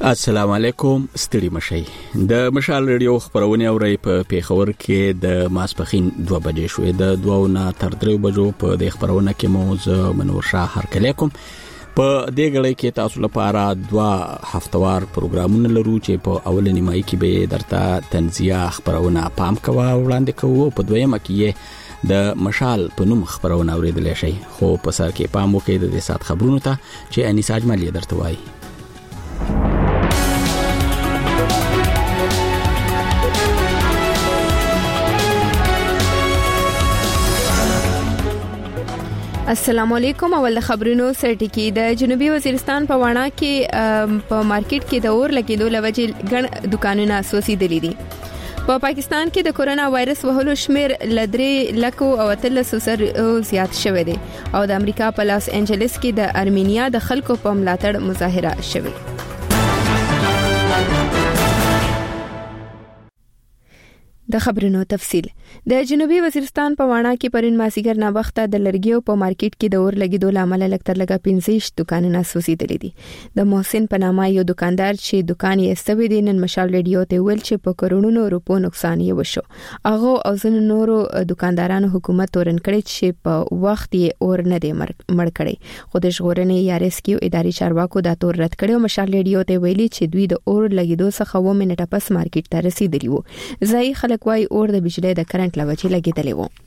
السلام علیکم ستړي مشي د مشال ریډیو خبرونه اوري په پیښور کې د ماسپخین 2 بجې شوې د 2 نه تر 3 بجو په د خبرونه کې موز منور شاه هرکلیکم په دې غړي کې تاسو لپاره 2 هفتوار پروګرامونه لرو چې په اولنی مای کې به درته تنزیه خبرونه پام کوا وړاندې کوو په دویمه کې د مشال په نوم خبرونه اوریدل شي خو په سر کې پام وکړئ د دې سات خبرونو ته چې انیساج مالی درته وایي. السلام علیکم. اول خبرونو سرټکی د جنوبي وزیرستان په واڼه کې په مارکیټ کې د اور لګیدو لوجې ګڼ دکانونه سوځېدلي دي. په پاکستان کې د کورونا وایرس وهلو شمیر لدرې لکو او 300 زیات شوه دي او د امریکا په لاس انجلس کې د ارمینیا د خلکو په ملاتړ مظاهره شوه. د خبرونو تفصیل. د جنوبي وزیرستان په واڼه کې پرون مازیګر نه وخته د لرګیو په مارکیټ کې د اور لګیدو لامل لکتر لګا 15 دکانونه سوځېدلي دي. د محسن پنامه یو دکاندار چې دکان یې استوي دي نن مشال ریډیو ته ویل چې په کرونو روپو نقصان یې وشو. هغه او ځینو نورو دکاندارانو حکومت تورن کړی چې په وخت یې اور نه دی مړ کړی. خو د ژغورنې یا ریسکیو اداري چارواکو دا تور رد کړی او مشال ریډیو ته ویلي چې دوی د اور لګیدو څخه 2 منټه پس مارکیټ ته رسیدلی وو. ځای کوي اور د بجلی د کرنٹ لوجې لګیدلې وو.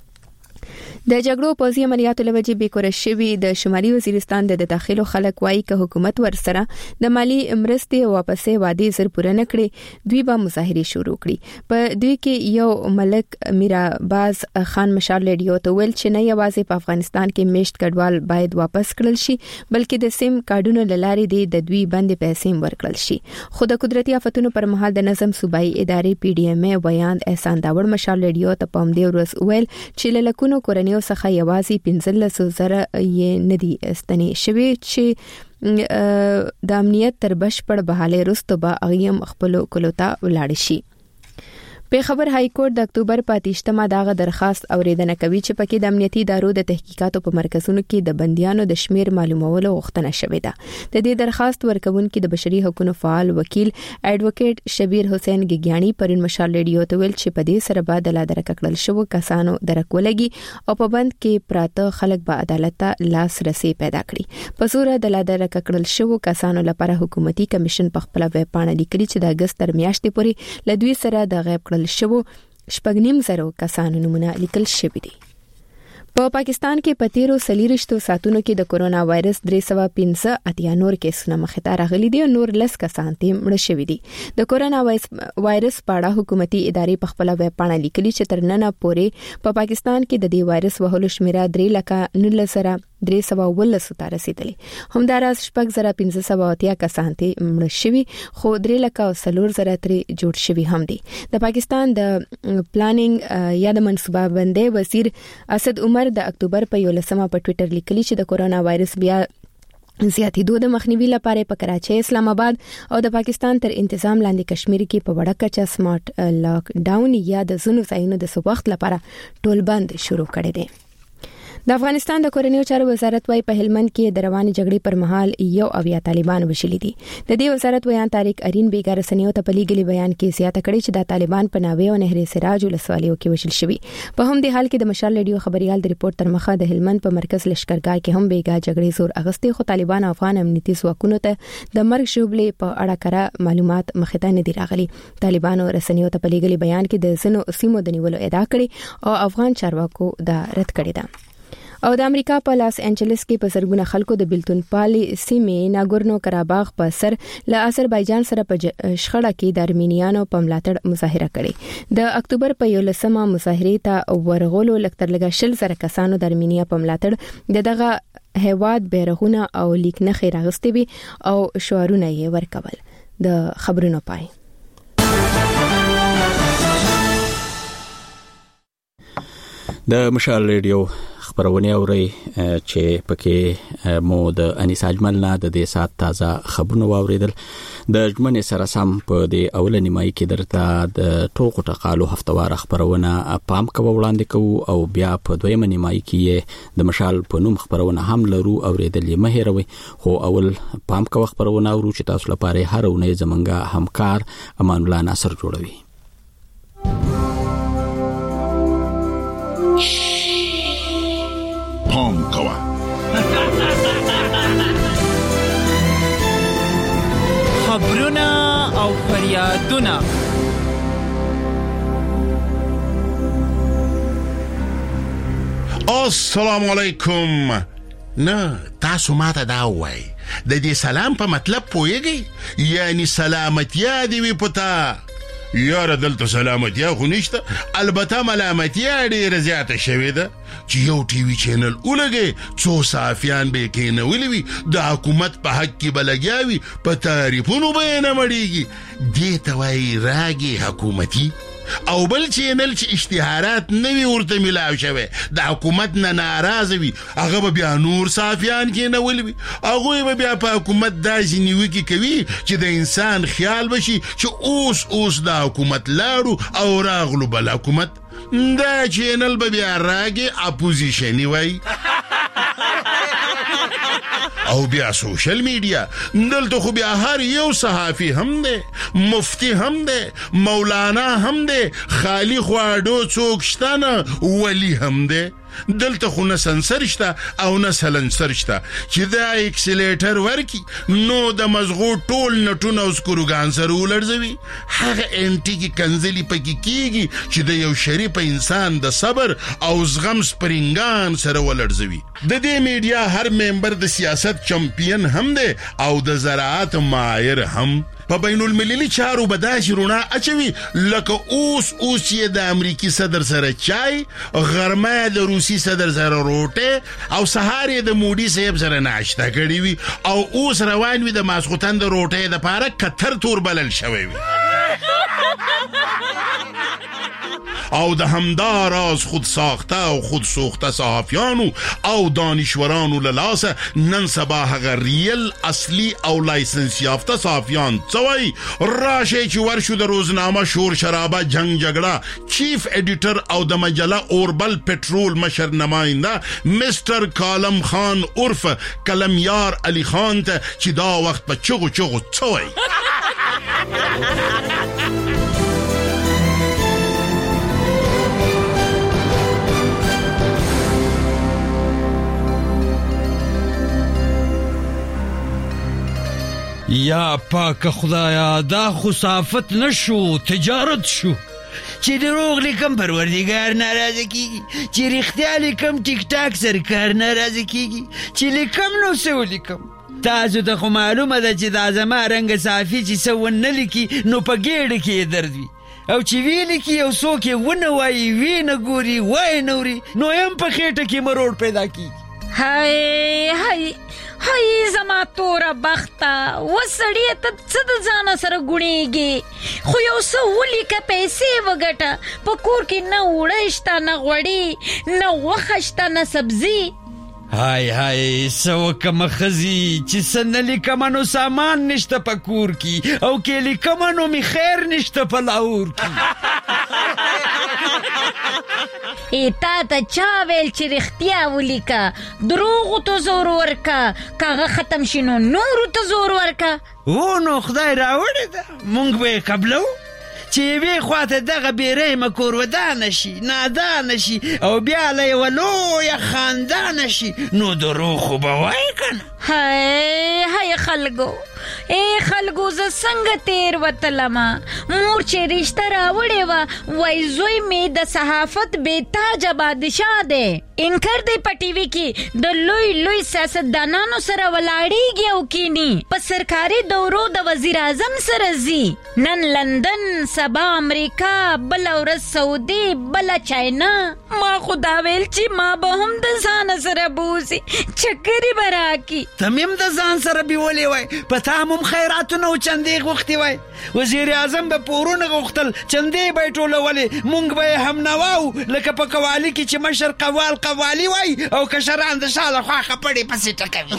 د جګړو پوځي عملیاتو لوجې بیکور شوی د شمالي وزیرستان د داخلو خلک وایي چې حکومت ورسره د مالی مرستې واپسې وعده زر پوره نکړي دوی به مظاهره شروع کړي. په دوی کې یو ملک میراباز خان مشال ریډیو ته ویل چې نه یوازې په افغانستان کې میشت کډوال باید واپس کړل شي بلکې د سیم کارډونو لارې د دوی باندې پیسې ورکړل شي. خو د قدرتي آفتونو پر مهال د نظم صوبایي ادارې پی ډی ایم ای بیان احسان داوړ مشال ریډیو ته پام دی ورس ویل چې لکونو کورنیو څخه یوازې 15,000 یې ندي استنې شوی چې د امنیت تر بشپړ بحاله وروسته به اغیم خپل کولوتا ولاړ شي. په خبر های کورټ د اکتوبر په 28مه دغه درخواست اوریدنه کوي چې پکې د امنیتي ادارو د تحقیقاتو په مرکزونو کې د بنديانو د شمیر معلومولو غوښتنه شوې ده. د دې درخواست ورکوونکي د بشري حقوقو فعال وکیل ایډوکیټ شبیر حسین ګیګیانی پرون مشال ریډیو ته ویل چې په دې سره به د لادر ککړل شو کسانو درکولګي او په بند کې پراته خلک به عدالت ته لاس رسي پیدا کړي. په صورت د لادر ککړل شو کسانو لپاره حکومتي کمیشن په خپل ویب پاڼه لیکلي چې د اگست تر میاشتې پورې لدوی سره د غیب کړل شو 9.5 کسانو نمونه لیکل شوی دي. په پاکستان کې په 13 ساعتونو کې د کورونا وایرس 315 نور کیسونه مخې ته راغلي دي او نور 10 کسان ته مړ شوي دي. د کورونا وایرس په اړه حکومتي ادارې په خپل ویب پاڼه لیکلي چې تر نن پورې په پاکستان کې د دې وایرس وهلو شمیره 3,19,312 ته رسیدلی. همداراز 6,580 کسان ته مړ شوي خو 3,04,000 جوړ شوي هم دي. د پاکستان د پلانینګ یا د منصوبه بندۍ وزیر اسد عمر د اکتوبر په 11مه په ټوئیټر لیکلي چې د کورونا وایرس بیا زیاتېدو د مخنیوي لپاره په کراچۍ، اسلام آباد او د پاکستان تر انتظام لاندې کشمیر کې په وړه کچه سمارټ لاک ډاون یا د ځینو ځایونو د وخت لپاره ټول بند شروع کړي دي. د افغانستان د کورنیو چارو وزارت وايي په هلمند کې د رواني جګړې پر مهال یو اویا طالبان وشلي دي. د دې وزارت ویان طارق ارین بیګا رسنیو ته په لیګلي بیان کې زیاته کړې چې د طالبان په ناوې او نهر سراج ولسوالیو کې وشل شوی. په هم د حال کې د مشال ریډیو خبريال د ریپورت تر مخه د هلمند په مرکز لشکرګاه کې هم بیګا جګړې زور اغستې خو طالبان افغان امنیتي ځواکونو ته د مرګ شوبلې په اړه کړه معلومات مخې ته نه دي راغلي. طالبانو رسنیو ته په لیګلي بیان کې د زنو سیمو د نیولو ادعا کړې او افغان چارواکو دا رد کړی ده. او د امریکا په لاس انجلس کې په زرګونه خلکو د بلتون پالي سیمې ناګورنو کراباغ په سر له آذربایجان سره په شخړه کې د ارمینیانو په ملاتړ مظاهره کړې. د اکتوبر په 11مه مظاهره ته ورغولو لکتر لګا 10,000 کسانو د ارمینیا په ملاتړ دغه هیواد بیرغونه او لیک نخې راغستې وي او شعارونه یې ورکول. د خبرونو پای. د مشال ریډیو خبرونه اوري چې پکې مو د انیس اجمل نه د دې سات تازه خبرونه واوریدل د جمعې سره سم په دې اولنی مای کې درته د ټوکو ټقالو هفتوار خبرونه پام کوو وړاندې کوو او بیا په دویمه نیمای کې د مشال په نوم خبرونه هم لرو اوریدل یې مهیروي خو اول پام کوو خبرونه ورو چې تاسو لپاره هر ونې زمونږه همکار امان الله ناصر جوړوي پام کوه خبرونه او فریادونه السلام علیکم. نه تاسو ماته دا وای د دې سلام په مطلب پوهیږئ یعنی سلامتیا دی وي پتا یاره دلته سلامتیا خو نشته البته ملامتیا ډیره زیاته شوې ده چې یو ټي وي چینل ولګي څو صحافیان به کېنولي وي د حکومت په حق کې به لګیا وي په تعریفونو به یې نه مړېږي دې ته وایي راګې حکومتي او بل چینل چې اشتهارات نوی ورته ملاو شوی د حکومت نه ناراضه وي هغه به بیا نور صحافیان کېنولي وي هغوی به بیا په حکومت داسې نیوکې کوي چې د انسان خیال بشي چې اوس د حکومت لاړو او راغلو بل حکومت دا چینل به بیا راګې اپوزیشني وای او بیا سوشل میډیا دلته خو بیا هر یو صحافي هم دی مفتی هم دی مولانا هم دی خالی خواډو څوک شته نه ولی هم دی دلته خو نه سنسر شته او نه سلنسر شته چې دا اکسلیټر ورکی نو د مزغو ټول نټونه او سکروګان سره ولړزوي هغه انټي کې کنځلي پکې کیږي چې د یو شریف انسان د صبر او زغم سپرینګان سره ولړزوي د دې میډیا هر ممبر د سیاست چمپیون هم دی او د زراعت ماهر هم په بین المللي چارو بداسي رونا اچوي لکه اوس یې د امریکای صدر سره چای غرمه د روسي صدر سره روټه او سهار یې د مودي صاحب سره ناشته کړی وي او اوس روان وي د ماسختن د روټه د پاره کتر تور بلل شوی وي او د همدار از خود ساخته او خود سوخته صحافیانو او دانشورانو للاسه نن سبا هغه ریل اصلي او لایسنس یافته صحافیان څوي راشه چې ورشو د روزنامه شور شرابه جنگ جګړه چیف ایډیټر او د مجله اوربل پټرول مشر نماینده مستر کالم خان عرف کلمیار علی خان ته چې دا وخت په چغو څوي یا پاک خدایا دا خصافت نشو تجارت شو چې دروغ لیکم پروردگار ناراضه کیږي چې رښتیا لیکم ټیک ټاک سرکار ناراضه کیږي چې لیکم نو څه ولیکم تاسو ته خو معلومه ده چې دا زما رنګ صافي چې څه ونه لیکي نو په ګېډه کې درد وي او چې وی لیکي یو څوک یې ونه وایي وی نه ګوري وای نه وري نو هم په خېټه کې مروړ پیدا کیږي هاي زما تور بخته وسړی ته څه د ځان سره ګونیږي خو یو څه ولیکه پیسې وګټه په کور کې نه وړه شته نه غوړي نه غوښه شته نه سبزي هاي سو کم خزي چې سن لیکم نو سامان نشته په کور کې او کې لیکم نو می خیر نشته په لاور کې تا ته چا ویل چې رښتیا ولیکه دروغو ته زور ورکه کاغه ختم شي نو نورو ته زور ورکه نو خدای راوړی ده مونږ به یې قبلو چې یوې خواته دغه بېرحمه کور ودانه شي نادانه شي او بیا له یوه لویه خاندانه شي نو دروغ خو به وایي که نه هی خلکو خلکو زه څنګه تیر وتلمه مور چې رشته راوړې وه وای زوی مې د صحافت بېتاجه بادشاه دی انکر دی په ټي وي کې د لوی سیاستدانانو سره ولاړېږي او کینی په سرکاري دورو د وزیر اعظم سره ځي نن لندن سبا امریکا بله ورځ سعودي بله چاینا ما خو دا ویل چې ما به هم د ځانه سره بوځي چکرې به راکي ته مې هم د ځان سره بیولې وای په تا هم خیراتونه او چندې غوښتې وای. وزیر اعظم به پورونه غوښتل، چندې به یې ټولولې، مونږ به یې هم نواو لکه په قوالي کې چې مشر قوال قوالي وای او کشران د شا له خوا خپړې پسې ټکوي.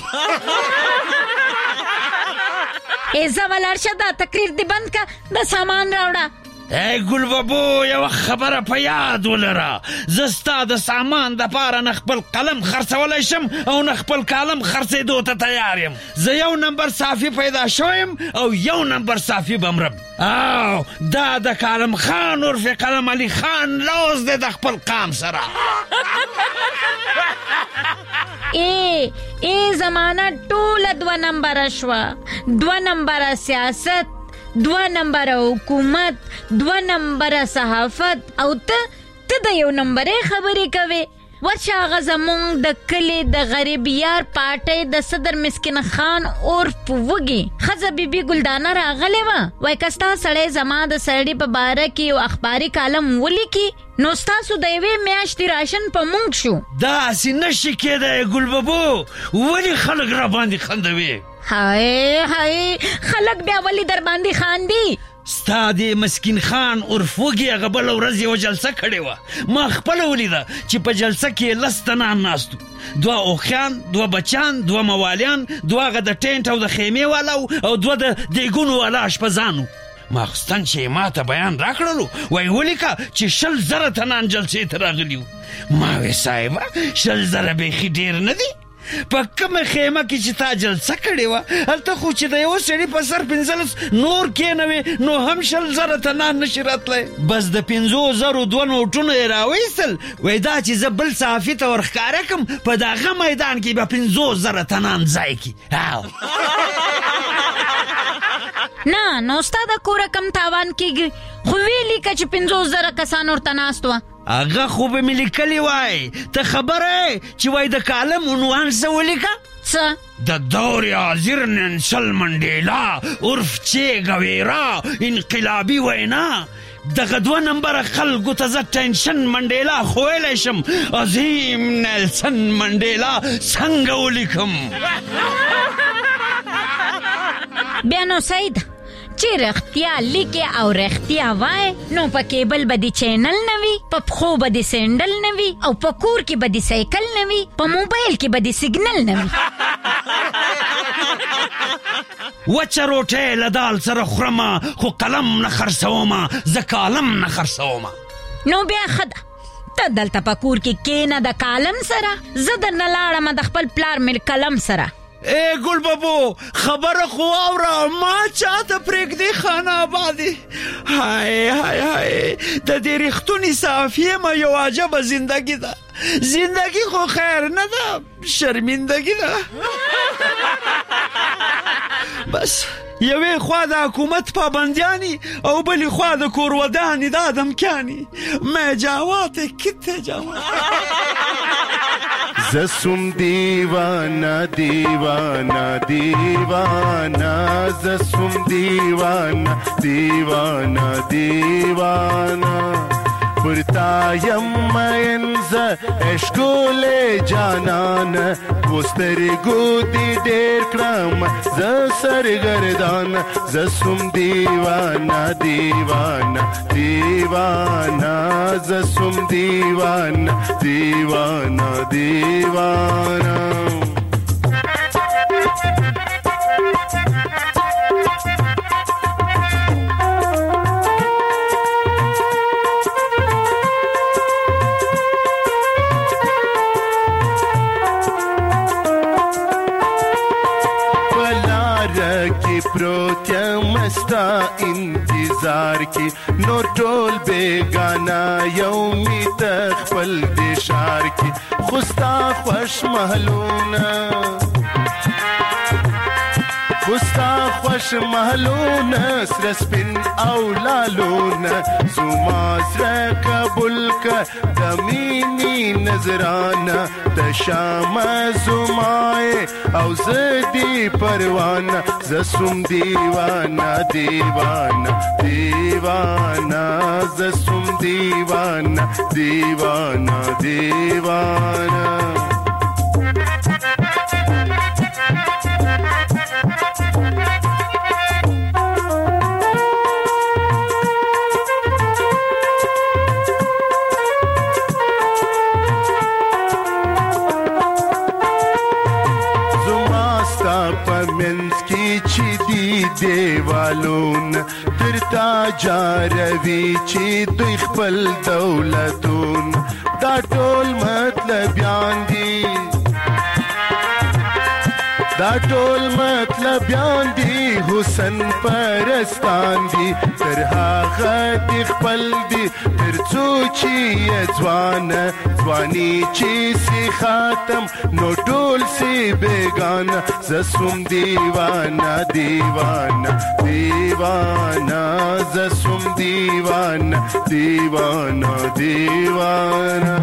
ایزه ولاړ شه، دا تقریر دې بند که، د سامان راوړه. ای ګل بابو یوه خبره په یاد ولره، زه ستا د سامان دپاره نه خپل قلم خرڅولی شم او نه خپل کالم خرڅېدو ته تیار یم. زه 1 نمبر صافي پیدا شویم او 1 نمبر صافي به مرم. او دا د کالم خان عرف قلم علي خان لوز دی د خپل قام سره. ای زمانه ټوله 2 نمبره شوه. 2 نمبره سیاست، 2 نمبره حکومت، 2 نمبره صحافت او ته د 1 نمبرې خبرې کوې. ورشه هغه زمونږ د کلي د غریب یار پاټۍ د صدر مسکین خان عرف وږي ښځه بیبي ګلدانه راغلې وه. وایي که ستا سړی زما د سړي په باره کې یو اخباري کالم ولیکي نو ستاسو د 1 میاشتې راشن په مونږ شو. داسې نشي کېدی ګل بابو، ولې خلک را باندې خندوي؟ هاي خلک بیا ولې در باندې خاندي؟ ستا د مسکین خان عرف وږي هغه بله ورځ یوه جلسه کړې وه. ما خپله ولیده چې په جلسه کې 10 تنان ناستو، 2 اوښیان، 2 بچیان، 2 موالیان، 2 هغه د ټینټ او د خیمې والا او 2 د دیګونو والا اشپزانو. ماخستن چې ما ته بیان راکړلو، وایي ولیکه چې 20,000 تنان جلسې ته راغلي وو. ما وی صاحبه 20,000 بیخي ډېر نه دي؟ په کومه خیمه کې چې تا جلسه کړې وه هلته خو چې د یوه سړي په سر 15 نور کېنوې نو هم 20,000 تنان نشي راتلی. بس د 50,000 2 نوټونه یې راویستل، وایي دا چې زه بل صحافي ته ورښکاره کړم په دغه میدان کې به 50,000 تنان ځای کړي. نه نو ستا د کوره کم تاوان کېږي، خو ویې لیکه چې 50,000 کسان ورته ناست وه. هغه خو به مې لیکلي وای. ته خبره چې وای د کالم عنوان څه ولیکه؟ څه؟ د دور حاضر نلسن منډیلا عرف چه ګویرا انقلابي وینا. دغه 2 نمبره خلکو ته زه ټینشن منډیلا خویلی شم، عظیم نلسن منډیلا څنګه ولیکم؟ بیا نو سید چې رښتیا لیکې او رښتیا وای نو په کیبل به دې چینل نه وي، په پښو به دې سینډل نه وي او په کور کې به دې سایکل نه وي، په موبایل کې به دې سیګنل نه وي. وچه روټۍ له دال سره خورمه خو قلم نه خرڅومه، زه کالم نه خرڅومه. نو بیا ښه ده، ته دلته په کور کې کېنه د کالم سره، زه درنه لاړمه د خپل پلار مې قلم سره. ای ګل بابو خبره خو واوره، ما چاته پرېږدې خان آبادي. هاي هاي هاي د دې رښتونې صحافي یم، یو عجبه زندګي ده. زندګي خو خیر نه ده، شرمندګي ده. بس یوې خوا د حکومت پابندیانی او بلې خوا د کور ودانی د آدمکیانی. میں جاواته کته جاواته زسم دیوانا دیوانا دیوانا زسم دیوانا دیوانا دیوانا پرتایم مینز اشکول جانان وسترگو دی دیر کرم ز سرگردان زسم دیوانا دیوانا دیوانا زسم دیوانا دیوانا دیوانا. مستا انتظار کی نور ټول بیگانا یومی تخپل دشار کی خوستا خوش محلونا خوستا خوش محلونا سرسپن او لالونا زمازر قبول کا دمینی نظرانا تشام زمائے او زدی پروانا زسم دیوانا دیوانا دیوانا زسم دیوانا دیوانا دیوانا. دیوالون تر تا جاروي چې دوی خپل دولتون دا ټول مطلبیان دي دا ټول مطلبیان دي حسن پرستان دي تر هغه دي خپل دي تر څو چې ځواني چې سي ختم نو ټول سي بیگانه زسوم دیوانه دیوانه دیوانه زسوم دیوانه دیوانه دیوانه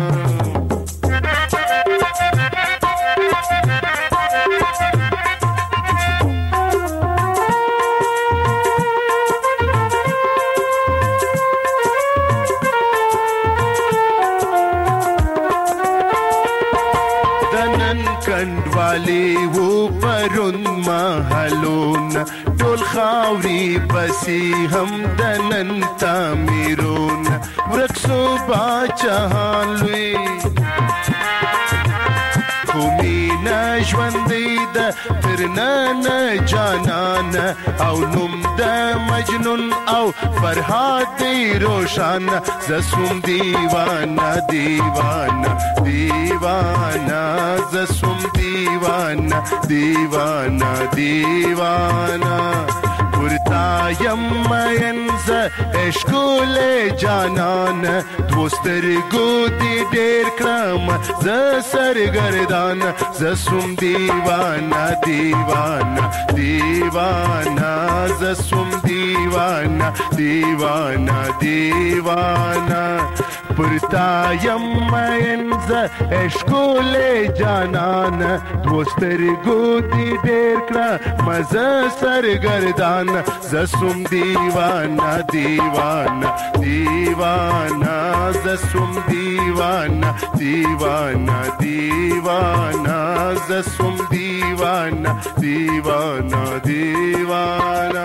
کنډوالي وو پرون محلون ټول خاوري پسې هم د نن تعمیرون ورک سو باچهان لوی خومینا ژوندۍ ده تر نن جانان او نوم د مجنون او فرهاد دی روشان زسوم دیوانه دیوانه دیوانه زسوم دیوانه دیوانه دیوانه ورتا يمين ز اشکول جانان دوسترګو دي ډېر کړم ز سرګردان ز سوم دیوانه دیوانه دیوانه ز سوم دیوانه دیوانه دیوانه ورتا يمين ز اشکول جانان دوسترګو دي ډېر کړم ز سرګردان زسوم دیوانه دیوانه دیوانه زسوم دیوانه دیوانه دیوانه زسوم دیوانه دیوانه دیوانه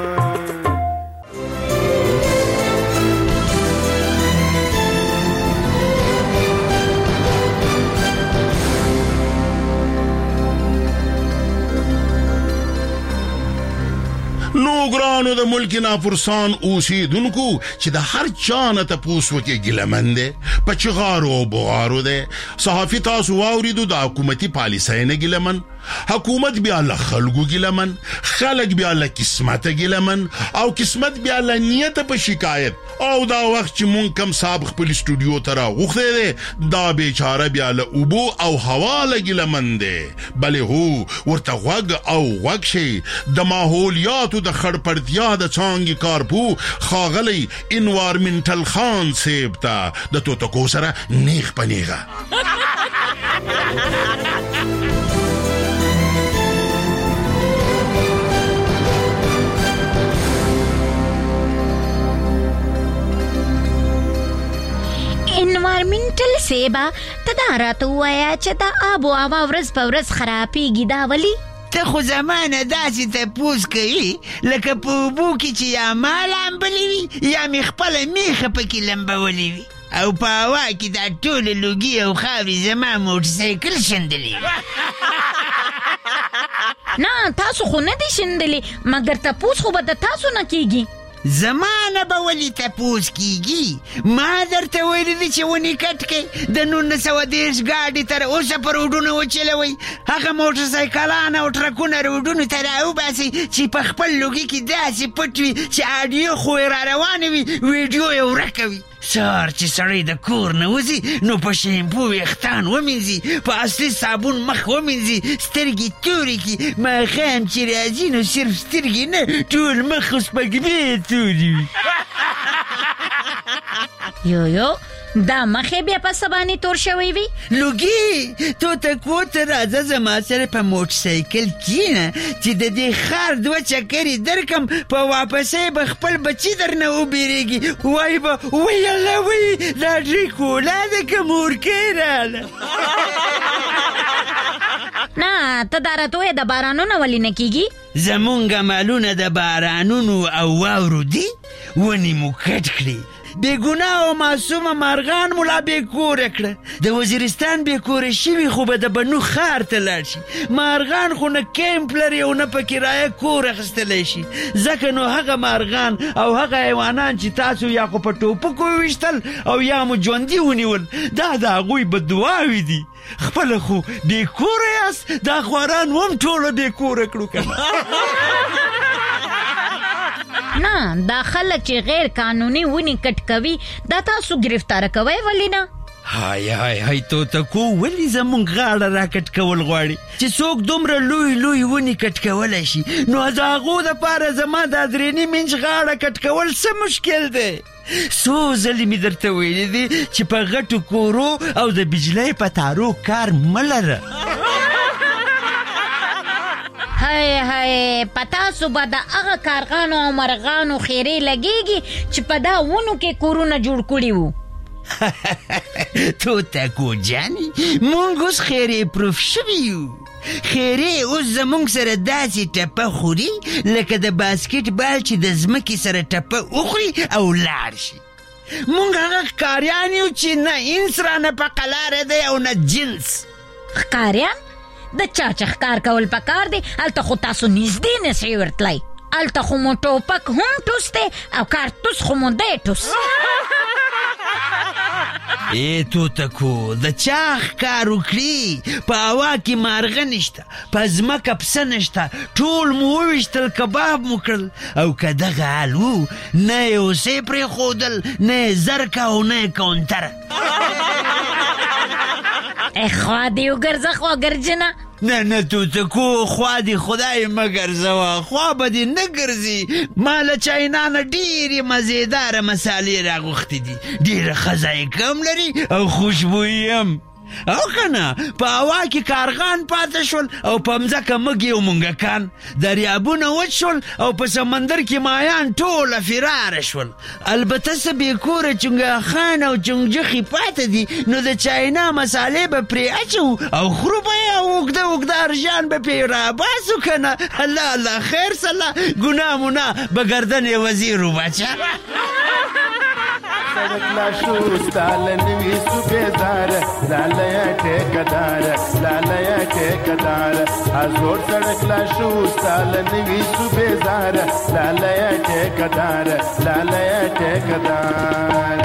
نو ګرانو د ملک نافرسان اوسیدونکو چې د هر چا نه تپوس وکړي ګیلمن دی په چغارو او بغارو دی صحافي تاسو واوریدو د حکومتي پالیسۍ نه ګیلمن حکومت بیا له خلکو ګیلمن خلک بیا له قسمت ګیلمن او قسمت بیا له نیت په شکایت او دا وخت چې مونږ کم صاحب خپل استودیو ته راغوښتی دی دا بیچاره بیا له اوبو او هوا له ګیلمن دی بلې هو ورته غوږ او غوږ شي د ماحولیاتو د خړپړتیا د څانګې کارپو ښاغلی انوارمنټل خان صاحب ته د توتکو سره نیغ په نیغه انوارمنټل سیبا تدارات وایا چې دا آب او هوا ورځ په ورځ خرابېږي دا ولي ته خو زمانه داسې تپوس کوي لکه په اوبو کې چې یا ما لامبلې وي یا مې خپله میخه پکې لمبولې وي او په هوا کې دا ټولې لوګي او خاورې زما موټرسایکل شندلې وي نه تاسو خو نه دي شندلې مګر تپوس خو به د تاسو نه کېږي زمانه به ولې تپوس کیږي ما درته ویلي دي چې ونې کټ کړئ د 1930 ګاډي تر اوسه په روډونو وچلوئ هغه موټرسایکلان او ټرکونه روډونو ته راوباسئ چې په خپل لوګي کې داسې پټ وي چې اډیو خو یې را روانه وي ویډیو یې ورکه وي سهار چې سړی د کور نه وځي نو په شیمپو ویښتان ومینځي په اصلي صابون مخ ومینځي سترګې تورې کړي ماښام چې راځي نو صرف سترګې نه ټول مخ سپږمې تورې وي یو دا مخې بیا په سبانې تور شوی وي لوګي توتکو ته راځه زما سره په موټرسایکل کښېنه چې د دې ښار 2 چکرې درکم په واپسۍ به خپل بچي درنه وبېرېږي وایي به وی الله وی لاټرۍ کولا ده که مورکۍ راله نه ته دا راته وایې د بارانونه ولې نه کېږي زمونږ عملونه د بارانونو او واورو دي ونې مو کټ کړي بېګناه او معصومه مارغان ملا بېکوره کړه. د وزیرستان بېکوره شوي خو به د بنو ښار ته لاړ شي. مارغان خو نه کیمپ لري او نه په کرایه کور اخیستلی شي. ځکه نو هغه مارغان او هغه حیوانان چې تاسو یا خو په ټوپکو وویشتل او یا مو ژوندي ونیول، دا د هغوی بددعاوې دي. خپله خو بېکوره یاست، دا خواران هم ټوله بېکوره کړو که نه. دا خلک چې غیر قانوني ونې کټ کوي دا تاسو گرفتاره کوئ ولې نه؟ های توتکو ولې زمونږ غاړه راکټ کول غواړي چې څوک دومره لوی لوی ونې کټ کولی شي؟ نو د هغو دپاره زما دا 3.5 انچ غاړه کټ کول څه مشکل دی؟ څو ځلې مې درته ویلي دي چې په غټو کورو او د بجلۍ په تارو کار مه لره. هی په تاسو به د هغه کارغانو او مرغانو خیرې لګېږي چې په دا ونو کې کورونه جوړ کړي وو. توتکو جانې مونږ اوس خیرې پروف شوي یو. خیرې اوس زمونږ سره داسې ټپه خوري لکه د باسکټ بال چې د ځمکې سره ټپه وخوري او لاړ شي. مونږ هغه ښکاریان یو چې نه انس رانه په قلاره دی او نه جنس. ښکاریان؟ د چا چې ښکار کول پکار دی هلته خو تاسو نږدې نسئ ورتلی. هلته خو مو ټوپک هم ټوس دی او کارتوس خو مو دی ټوس. ای توتکو د چا ښکار وکړي؟ په هوا کې مارغه نشته، په ځمکه پسه نشته، ټول مو وویشتل کباب مو کړل. او که دغه حال وو نه یې اوسې پرېښودل، نه یې زرکه او نه یې کونتره. خوا دې وګرځه خواګرجنه. نه توتکو خوا دې خدای مه ګرځوه، خوا به دې نه ګرځي. ما له چاینا نه ډېرې مزېداره مسالې راغوښتې دي، ډېره ښه ذایقه هم لري او خوشبویي هم. او که نه په هوا کې کارغان پاته شول او په مځکه مږې او منګکان. دریابونه وچ شول او په سمندر کې مایان ټوله فراره شول. البته څه بېکوره چنګاښان او چنګجخې پاته دي، نو د چاینا مسالې به پرې اچوو او خورو به یې او اوږده اوږده ارژان به پرې راباسو که نه. الله خیر سله ګناه مونه به ګردن یې وزیر وبچه. سړک لا شو ستاله نوي صوبېدار، لالیه ټیکدار، لالیه ټیکدار. ازور سړک لا شو ستاله نوي صوبېدار، لالیه ټیکدار، لالیه ټیکدار.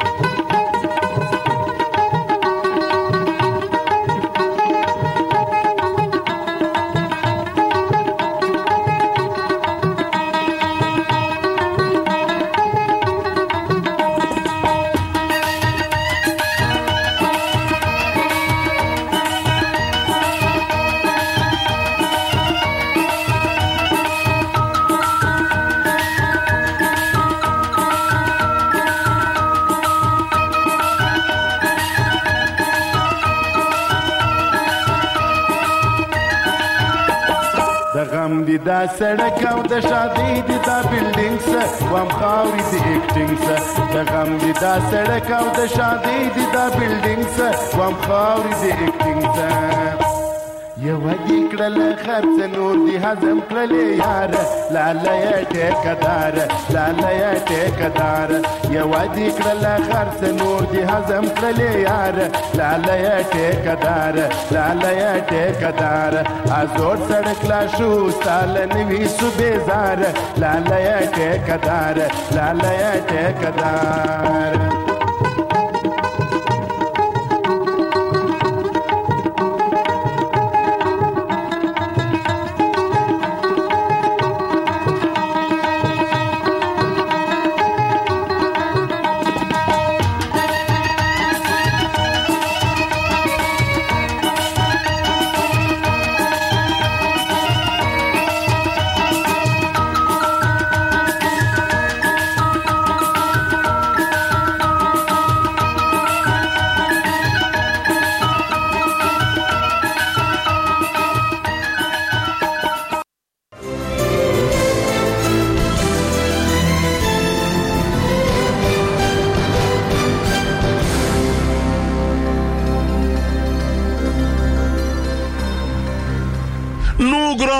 دی دا سړک او د شادي دی دا بلډینګ سه وام خاوري دی اکټینګ سه. د غم دی دا سړک او د شادي دی دا بلډینګ سه وام خاوري دی اکټینګ سه. یو دی کړل خرڅ نور دی هضم کړلې یار، لالیه ټیکدار، لالیه ټیکدار. یو دی کړل خرڅ نور دی هضم کړلې یار، لالیه ټیکدار، لالیه ټیکدار. ازور سړک لا شو ستاله نوي صوبېزار، لالیه ټیکدار، لالیه ټیکدار.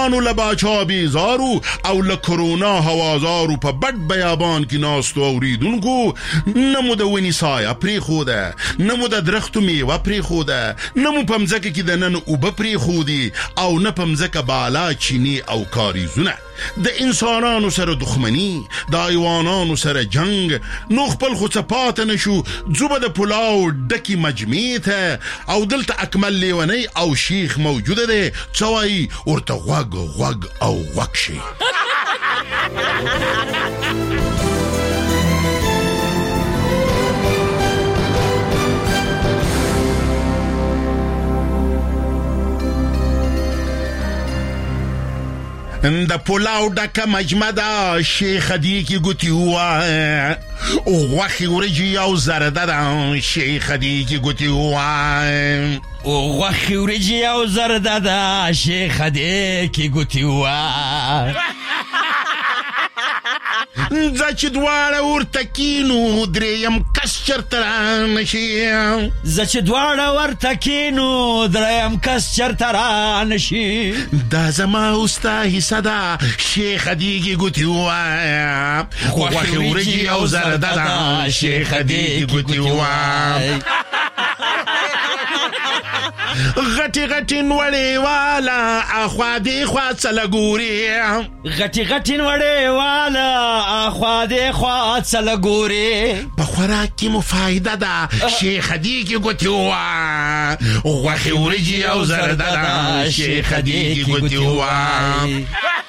مشرانو له باچا بیزارو او له کرونا هوازارو په بټ بیابان کې ناستو اوریدونکو نه مو د ونې سایه پرېښوده، نه مو د درختو میوه پرېښوده، نه مو په مځکه کې د نن اوبه پرېښودي او نه په مځکه بالا چینی او کاریزونه. د انسانانو سره دښمني، د حیوانانو سره جنگ، نو خپل خو څه پاته نشو، ځو به د پلاو ډکې مجمع ته او دلته اکمل لیونی او شیخ موجوده دی، څه وایي ورته غوږ غوږ او غوږ شي. د پلاو ډکه مجمع ده، شیخ دی کې ګوتې ووایه، غوښې وریجې او زرده ده، شیخ دی کې ګوتې ووایه، غوښې وریجې او زرده ده، شیخ دی کې ګوتې ووایه. ځه چې دواړه ورته کینو، درېیم کس چرته رانشي، زه چې دواړه ورته کینو، درېیم کس چرته رانشي. دا زما او ستا حصه ده، شیخ دی کې ګوتې ووایه، غوښې وریجې او زرده ده، شیخ دی کې ګوتې ووایه. غټي غټي نوړې والا اخوا دې خوا څله ګوري، غټي غټي نوړې والا اخوا دې خوا څله ګوري. په خوراک کې مو فایده ده، شیخ دی کې ګوتې ووایه، غوښې وریجې او زرده ده، شیخ دی کې ګوتې ووایه.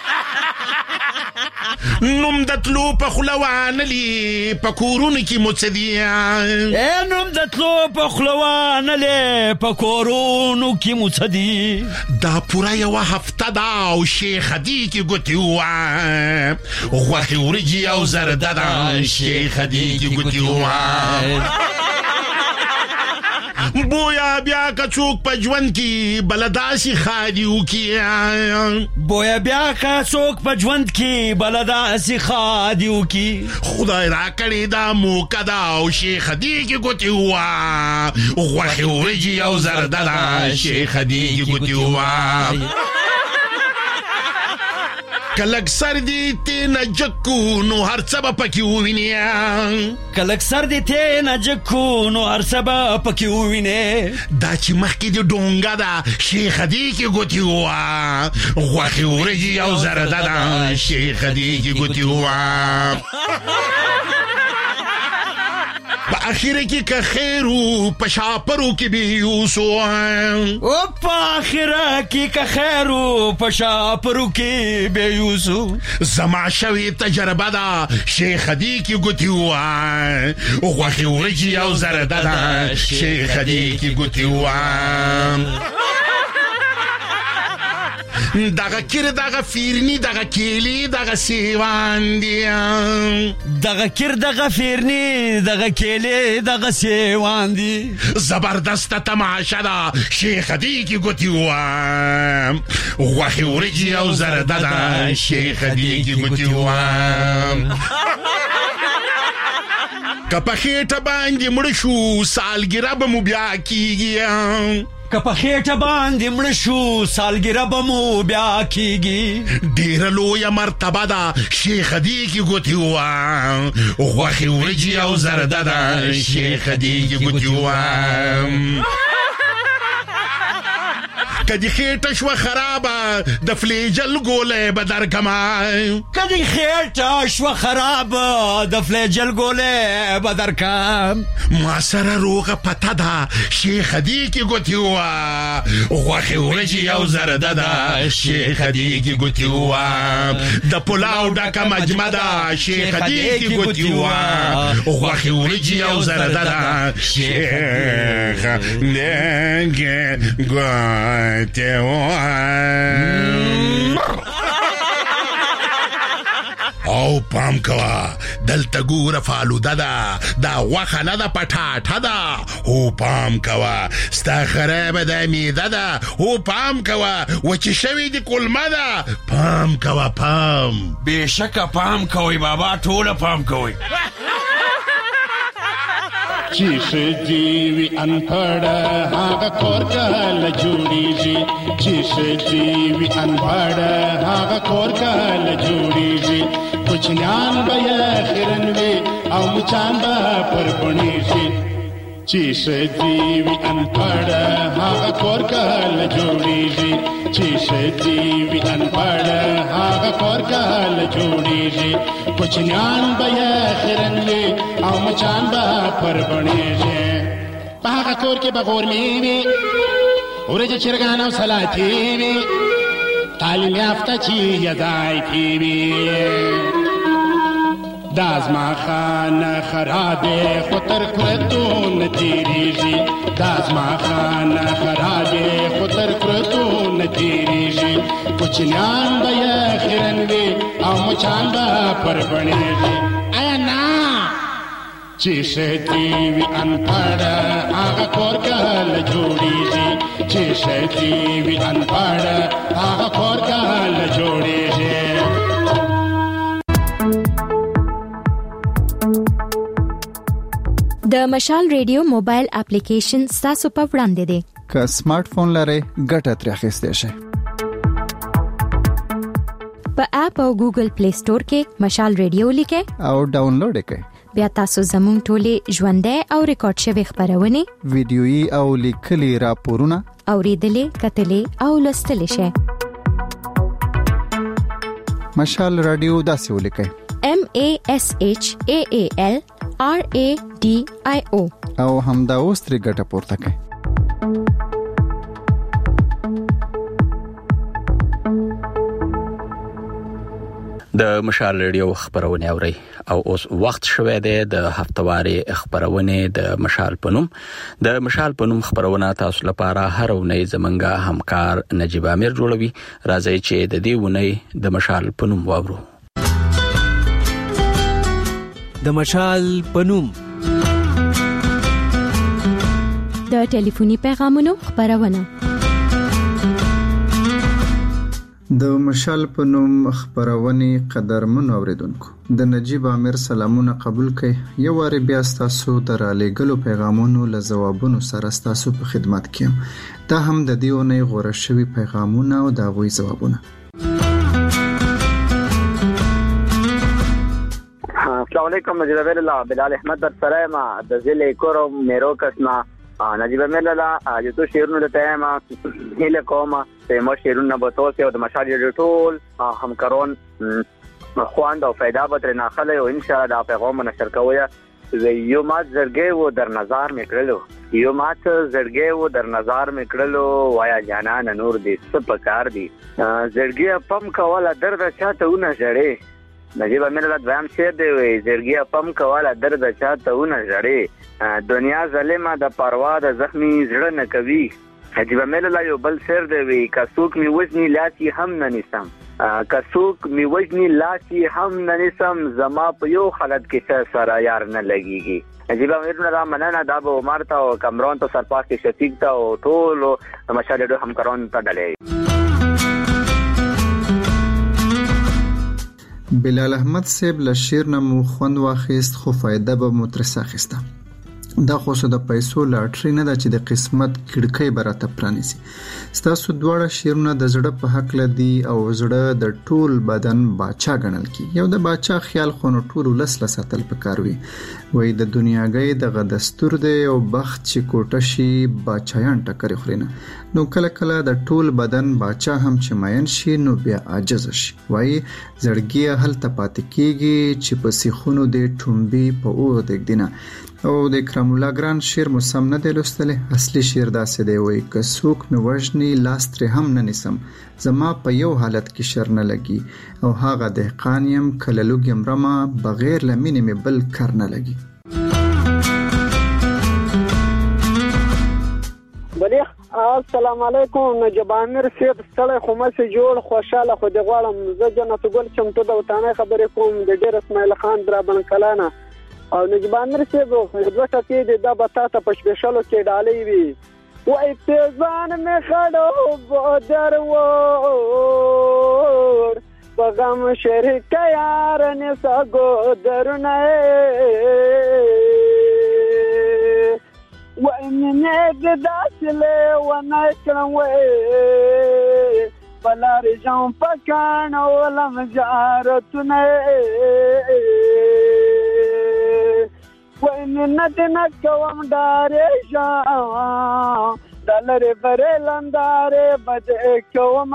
نوم د تلو په خوله وانلي، په کورونو کې مو څه دي، نوم د تلو په خوله وانلي، په کورونو کې مو څه دي. دا پوره یوه هفته ده او شیخ دی کې ګوتې ووایه، غوښې وریجې او زرده ده، شیخ دی کې ګوتې ووایه. بویا بیا که څوک په ژوند کې بله داسې ښادي وکړي، بویا بیا که څوک په ژوند کې بله داسې ښادي وکړي. خدای راکړې دا موقع ده او شیخ دی کې ګوتې ووایه، غوښې وریجې او زرده ده، شیخ دی کې ګوتې ووایه. که لږ سر دې تېنه جګ نو هر څه به پکې ووینې، که لږ سر دې تېنه جګ نو هر څه به پکې ووینې. دا چې مخکې دې ډونګه ده، شیخ دی کې ګوتې ووایه، غوښې وریجې او زرده ده، شیخ دی کې ګوتې ووایه. په اخره کې که خیر و په شاپرو کې بیوسو، او په اخره کې که خیر و په شاپرو کې بیوسو. زما شوی تجربه ده، شیخ دی کې ګوتې ووایه، غوښې وریجې او زرده ده، شیخ دی کې ګوتې ووایه. دغه کیر دغه فیرنی دغه کیلی دغه سیوان دی، دغه کیر دغه فیرنی دغه کیلی دغه سیوان دی. زبردست تماشه ده، شیخ دی کې ګوتې ووایه، غوښې وریجې او زرده ده، شیخ دی کې ګوتې ووایه. که په خېټه باندې مړه شو سالګره به مو بیا کیږي، که په خېټه باندې مړه شو سالګره به مو بیا کیږي. ډېره لویه مرتبه ده، شیخ دی کې ګوتې ووایه، غوښې وریجې او زرده ده، شیخ دی کې ګوتې ووایه. که دې خېټه شوه خرابه د فلیجل ګولۍ به درکمه، که دې خېټه شوه خرابه د فلیجل ګولۍ به درکم. ما سره روغه پته ده، شیخ دی کې ګوتې ووایه، غوښې وریجې او زرده ده، شیخ دی کې ګوتې ووایه. د پلاو ډکه مجمع ده، شیخ دی کې ګوتې ووایه، غوښې وریجې او زرده ده، شیخ دی کې ګوتې او پام کوا دلته ګوره فالوده ده، دا غوښه نه ده پټاټه ده، او پام کوا ستا خرابه ده معده ده، او پام کوا وچې شوې دي کلمه ده، پام کوا پام. بېشکه پام کوئ بابا، ټوله پام کوئ. چې ښځې وي انپړه هغه کور کله جوړیږي چې ښځې وي انپړه هغه کور کله جوړیږي کوچنیان به یې خیرن وي او مچان به پر بڼیږي چې ښځې وي انپړه هغه کور کله جوړیږي چې ښځې وي انپړه هغه کور کله جوړیږي کوچنیان به یې خیرن وي او مچان به پر بڼیږي په هغه کور کې به غورمې وي ورجې چرګان او سلاتې وي تعلیم یافته چې یدایتې وي دا زما خانه خرابې خو تر کرتو نه تېرېږي دا زما خانه خرابې خو تر کرتو نه تېرېږي کوچنیان به یې خیرن وي او مچان به پر بڼېږي آیا نه چې ښځې وي انپړه هغه کور کله جوړېږي چې ښځې وي انپړه هغه کور کله جوړېږي د مشال ریډیو موبایل اپلیکیشن تاسو په وړاندې دی که سمارټ فون لرئ ګټه ترې اخیستی شئ په اپ او ګوګل پلی سٹور کې مشال ریډیو لیکئ او ډاونلوډ کړئ بیا تاسو زموږ ټولې ژوندۍ او ریکارډ شوی خبرونه ویډیويي او لیکلي راپورونه اوریدلې کتلې او لوستلې شئ مشال رادیو داسې ولیکئ MASHAAL RADIO او همدا اوس ترې ګټه پورته کړئ د مشال ریډیو خبرونه اوري او اوس وخت شوه دی د هفتواري خبرونه د مشال پنوم د مشال پنوم خبرونه تاسو لپاره هر ونی زمنګا همکار نجیب امیر جوړوي راځي چې د دې ونی د مشال پنوم واورو د مشال پنوم د ټلیفوني پیغامونو خبرونه د مشال پنوم خبرونه قدرمن اوریدونکو د نجیب امیر سلامونه قبول کړئ یو وار بیا تاسو درالېګلو پیغامونو له جوابونو سره تاسو په خدمت کې دا هم د دیونه غوړه شوی پیغامونه او د غوي جوابونه السلام علیکم نجیب امیر الله بلال احمد در سره ما د ضلع کورم میرو کسنا نجیب امیر الله یو څو شعرونه لته ما هله کومه ته مو شعرونه به تاسو او د مشال ټول همکارون خواند او فائدہ به تر نه خله او ان شاء الله دا پیغام نشر کوی یو مات زړګي و در نظر میکړلو یو مات زړګي و در نظر میکړلو وایا جانان نور دې سپکار دي زړګي پم کوله درد چاته ونه جړې نجیب امیر الله دوام شعر دی وی زړګي پم کوله درد چاته ونه جړې دنیا ظالمه د پروا د زخمی زړه نه کوي نجیب امیر الله یو بل شعر دی وی کڅوک می وزنی لاسی هم نه نسم کڅوک می وزنی لاسی هم نه نسم زما په یو خلد کې سره یار نه لګيږي نجیب امیر الله مننه دا به عمر ته او کمرون ته سرپاس کې شفیق ته او ټول مشاهده همکاران ته ډلې بلال احمد صاحب له شعر نه مو خوند واخیست خو فائدہ به مترسه اخیسته دا خو د پیسو لاټري نه د چې د قسمت کړکۍ براته پرانیسي ستاسو دواړه شعرونه د زړه په حق لدی او زړه د ټول بدن باچا ګڼل کی یو د باچا خیال خو نو ټول لسله ساتل پکاروي وای د دنیاګۍ د غدستور دی او بخت چې کوټه شي باچایان ټکر خورینه نو کله کله د ټول بدن باچا هم چې ماین شي نو بیا عاجز شي وای زړګي هل تپات کیږي چې په سیخونو د ټومبي په اور دګدینه او د کرم الله ګران شعر مسم نه دی لوستله اصلي شعر داسې دی وای که څوک مې وژني لاستر هم نه نسم زما په یو حالت کې شر نه لګي او هغه د قانیم کله لوګم رما بغیر لمینې مې بل کار نه لګي بلی السلام علیکم نجیب امیر صاحب ستړی خو مې جوړ خوشاله خو د غواړم زه جنت ګل چمتو د وطنه خبرې کوم د ډیر اسماعیل خان درابن کلانه او نجیب امیر صاحب دوه ټکی د بطاطا په سپیشلو کې ډالې وی وای پیزان مې خړو بدر ور بغم شریک یار نه سګو درنه د داسلې ونه کړم وې بلار جام پکان ولم جارتونه وین ندنه کوم دارې جام دلره پرې لندارې بد کوم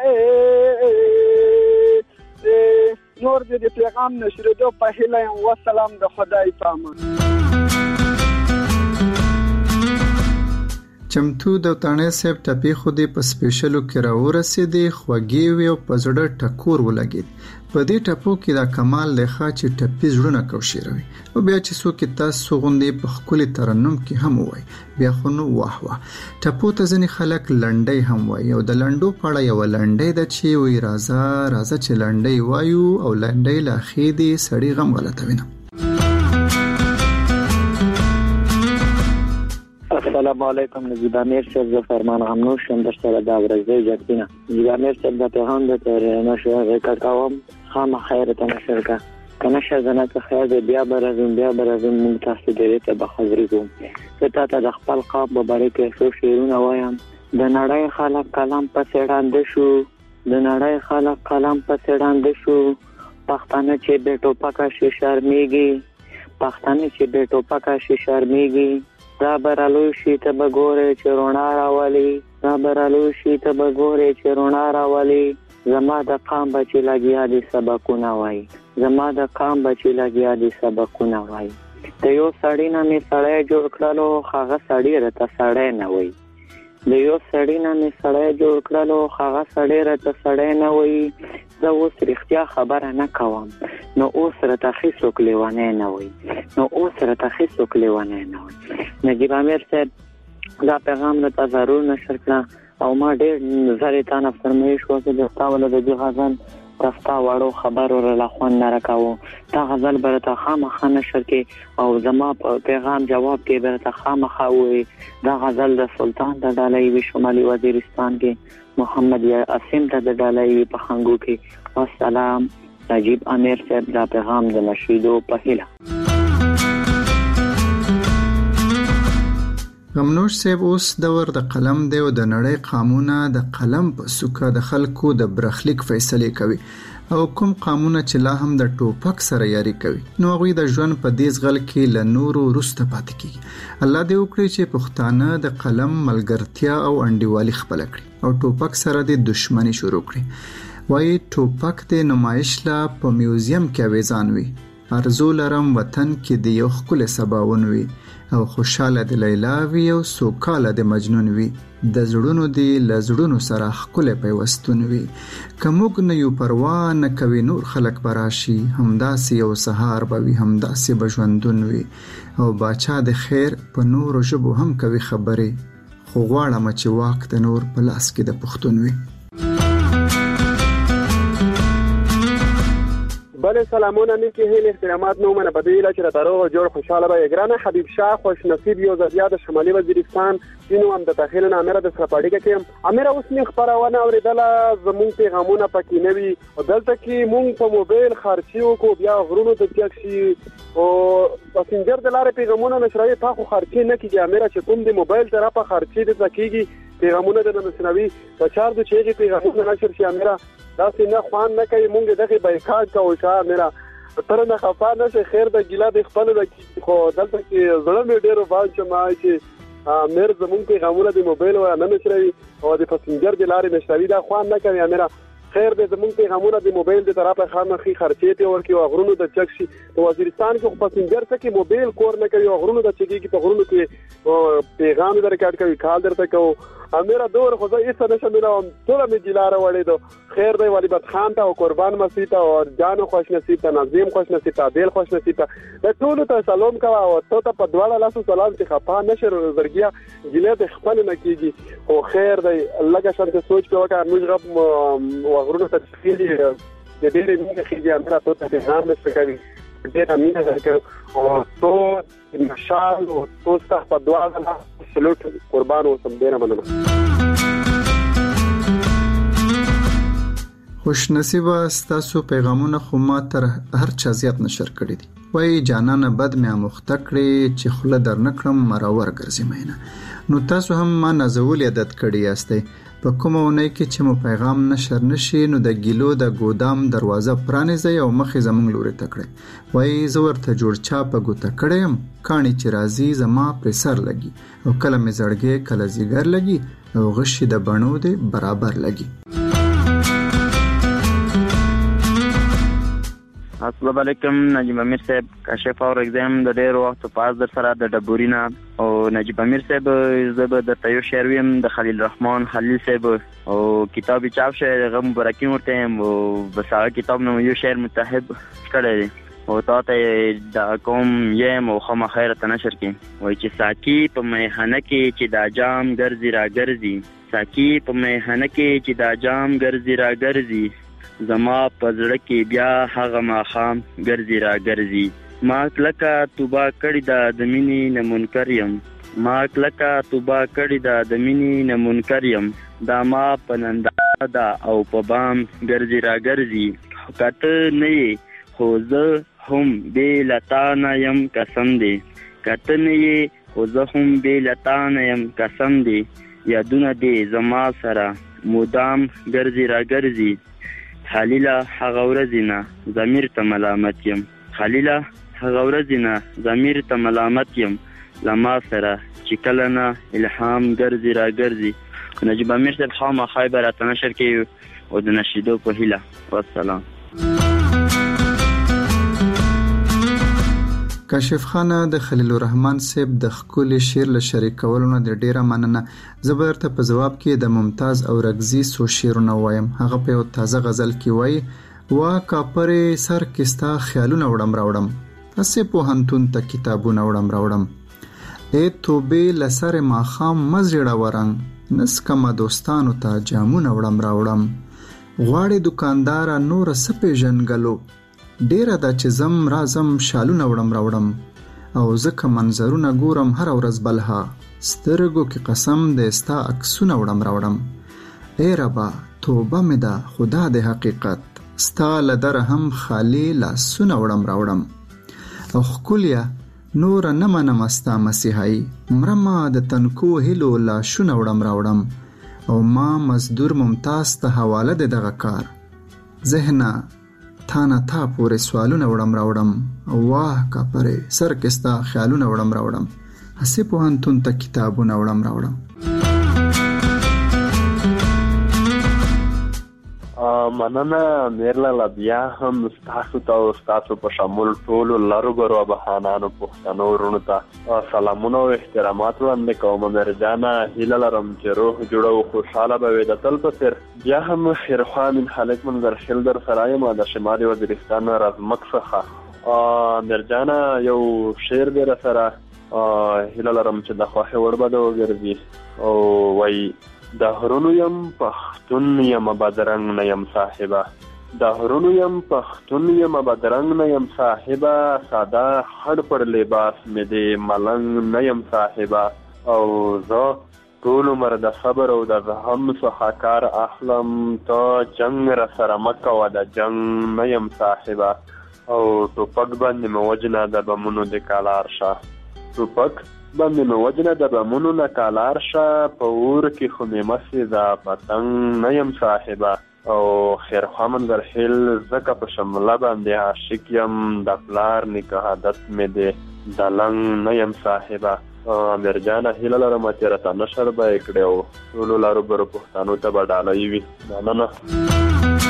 نور دې پیغام نشریدو په هیله یم. والسلام د خدای پامان. چمتو د تانه صاحب ټپی خو دې په سپیشلو کې راورسېدې خوږې وي او په زړه ټکور ولګېد. په دې ټپو کې دا کمال دی چې ټپي زړونه کوشیروي او بیا چې څوک تاسو غوندې په ښکلي ترنم کې هم وایي بیا خو نو واه واه. ټپو ته ځینې خلک لنډۍ هم وایي او د لنډو په اړه یوه لنډۍ ده چې وایي راځه راځه چې لنډۍ وایو او لنډۍ لا ښې دي سړي غم غلطوي نه. السلام علیکم. نجیب امیر صاحب زه فرمان غمنوش یم در سره دا ورځې جګینه. نجیب امیر صاحب د پیغام د تر نشو ریکارډ کوم خام خیر ته نشر کا کنه شزنه ته خیر بیا برازم مونږ تاسو ډېر ته بخبرې کوم. زه تاسو د خپل قاب مبارک څو شعرونه وایم. د نړۍ خلک کلام په سړاند شو پښتانه چې به ټوپکه شي شرمېږي دا برالو شي ته بګورې چې رونا راولي زما د قام بچی لګیا دي سبقونه وای د یو سړی نه می سړی جوړ کړلو هغه سړی رته سړی نه وای زه اوس رښتیا خبره نه کوم نو اوس رته خیسوک لیوانه نه وای نجیب امیر صاحب دا پیغام ته ضرور نشر کړه او ما ډېر زری تانه فرمایش وکړ د تاول د دې غزل تاسو وړو خبر ور خوان نه راکاو تا غزل برته خامخا نشر کې او زما پیغام جواب کې برته خامخا وې دا غزل د سلطان د ډالۍ شمالي وزیرستان کې محمد یا اسیم ته د ډالۍ په خنګو کې. والسلام. نجیب امیر صاحب دا پیغام د نشیدو په هیله. غمنوش صاحب اوس دور د قلم دی او د نړۍ قانونونه د قلم په سوکه د خلکو د برخلیک فیصله کوي او کوم قانونونه چې لا هم د ټوپک سره یاري کوي نو هغه د ژوند په دې ځغل کې ل نورو رسته پاتې کیږي. الله دې وکړي چې پښتانه د قلم ملګرتیا او انډیوالي خپل کړي او ټوپک سره د دښمنی شروع کړي. وایي ټوپک د نمایش لا په میوزیم کې اویزان وي ارزو لرم وطن کې د یو خپل سباون وي او خوشاله د لیلا وی او سوکاله د مجنون وی د زړونو دی لزړونو سره خپل پیوستون وی کومګ نه یو پروا نه کوي نور خلق براشي همداسي او سهار بوي همداسي بژوندون وی او باچا د خیر په نور ژبو هم کوي خبره خو غواړم چې واک د نور په لاس کې د پښتون وی. بله سلامونه نیکی هیل احترامات نومنه بدیله چې تاروغ جوړ خوشاله به اگرانه حبیب شاه خوش نصیب یو زدیا د شمالي وزیرستان اینو هم د تخیل نه امره د سرپاړی کې امره اوس نه خبرونه اوریدله زمون پیغامونه پکې نوي او دلته کې مونږ په موبایل خرچیو کو بیا غرونو د ټیکسي او پاسنجر د لارې پیغامونه نشرای په خو خرچي نه کیږي امره چې کوم د موبایل طرفه خرچي د تکیږي پیغامونه د نسنوي په چار د چېږي پیغامونه نشر شي امره دا څنګه خوان نه کوي مونږ دغه بایکاټ کوو چې امره تر نه خفا نشه خیر د ګیلا د خپل د خو دلته کې زړه مې ډیرو باج ما چې امر زمونږ پیغامونه د موبایل و نه نشري او د پاسنجر د لارې نشري دا خوان نه کوي امره خیر د زمونږ پیغامونه د موبایل د طرفه خامخي خرچې ته ورکی او غرونو د چک شي په وزیرستان کې پاسنجر ته کې موبایل کور نه کوي او غرونو د چګي کې په غرونو کې پیغام در ریکارډ کوي کال درته کوي امره دور خو زه ایسه نشم نوم ټول می جلاره وړې دو خیر دی ولی بد خان ته او قربان مسیح ته او جانو خوش نصیب ته نظیم خوش نصیب ته بیل خوش نصیب ته ټول ته سلام کوه او ته په دواړه لاسو سلام چې خپه نشر زرګیا ګله د خپل نه کیږي او خیر دی لکه شانته سوچ په وکړ موږ غو غرونو ته خېږي د دې نه خېږي امره ته ته هم نشکوي ډېر امینه درکو او تو مشال او توسته په دواړه سلوټ قربان اوسم ډېر مننه. خو خوش نصیبه ستاسو پیغامونه خو ما تر هر چا زیات نشر کړي دي. وای جانانه بد مې اموخته کړې چې خوله در نه کړم مراور ګرځي مینه. نو تاسو هم ما نازول عادت کړی یاستئ. په کومه اونۍ کې چې مو پیغام نشر نشي نو د ګیلو د ګودام دروازه پرانیزئ او مخې زمونږ لوري ته کړئ. وای زه ورته جوړ چا په ګوته کړی یم، کاڼي چې راځي زما پرې سر لګي او کله مې زړګی کله زیګر لګي او غشي د بڼو دی برابر لګي. السلام علیکم. نجیب امیر صاحب کاشف اور ایگزام د ډېر وخت پاس در سره د ډبورینا او نجیب امیر صاحب زه به درته یو شعر ویم د خلیل رحمان خلیل صاحب او کتاب چاپ شوی هغه مبارکي ورته یم او بس هغه کتاب نوم یو شعر متحب کړی دی او تا ته د کوم یم او خامه خیر ته نشر کړي. وایي چې ساقي په میخانه کې چې دا جام ګرځي را ګرځي، ساقي په میخانه کې چې دا جام ګرځي را ګرځي، زما په زړه کې بیا هغه ماښام ګرځي را ګرځي. ما کلکه توبه کړې ده د مینې نه منکر یم، ما کلکه توبه کړې ده د مینې نه منکر یم، دا ما په ننداره ده او په بام ګرځي را ګرځي. که ته نه یې خو زه هم بې له تا نه یم قسم دی، که ته نه یې خو زه هم بې له تا نه یم قسم دی. یادونه دې زما سره مدام ګرځي را ګرځي، خلیله هغه ورځې نه ضمیر ته ملامت یم، خلیله هغه ورځې نه ضمیر ته ملامت یم، لما سره چې کله نه الهام ګرځي را ګرځي. نجیب امیر صاحب خامخا به راته نشر کوي او د نشیدو په هیله. والسلام. کاشف خانه د خلیل الرحمن صاحب د خپل شعر له شریکولو نه ډیره مننه. زه به درته په جواب کې د ممتاز او رګزي سو شعرونه وایم. هغه په یو تازه غزل کې وایي وا کاپرې سر کې ستا خیالونه وړم راوړم، هسې پوهنتون ته کتابونه وړم راوړم، ای توبې لسر ماښام مزړه ورنګ نس کمه دوستانو ته جامونه وړم راوړم، غواړې دکانداره نور څه پېژنګلو ډیره دا چې زم رازم شالونه وړم راوړم، او ځکه منظرونه ګورم هر ورځ بلها سترګو کې قسم دې ستا عکسونه وړم راوړم. ای ربا توبه مې ده خدا د حقیقت ستا له دره هم خالی لاسونه وړم راوړم، او ښکلیه نور نه منم ستا مسیحایي مرمه د تنکو هیلو لاشونه وړم راوړم، او ما مزدور ممتاز ته حواله د دغه کار ذهنه تانا تا پورې سوالونه وړم راوړم، واه کاپرې سر کې ستا خیالونه وړم راوړم، هسې پوهنتون ته کتابونه وړم راوړم. مننه میرلاله. بیا هم ستاسو ته او ستاسو په شمول ټولو لرغرو ابهانانو پښتنو ورونو ته سلامونه او احترامات وړاندې کوم. مرجانه هیله لرم چې روح جوړه او خوشحاله به وي د تل په څېر. بیا هم خیرخوا من خالق منظرخیل در سره یم د شمال وزیرستان رزمک څخه. مرجانه یو شعر دی را سره هیله لرم چې د خوښې وړ به د وګرځي او وایي د هرونو یم پښتون یم بدرنګ نه یم صاحبه، د هرونو یم پښتون یم بدرنګ نه یم صاحبه، ساده خړ پر لباس مې دی ملنګ نه یم صاحبه، او زه ټول عمر د صبر او د زغم څخه کار اخلم، ته جنګ را سره مه کوه د جنګ نه یم صاحبه، او ټوپک باندې مې وجنه د بمونو د کالار شه، ټوپک باندې مې وجنه د بمونو نه کالار شه، په اور کې خو مې مسې د پتنګ نه یم صاحبه، او خیرخوا منظرخیل ځکه په شمله باندې عاشق یم، د پلار نیکه عادت مې دی د لنګ نه یم صاحبه. میرجانه هیله لرم چې راته نشر به یې کړې او ټولو لارو برو پښتنو ته به ډالۍ وي. مننه.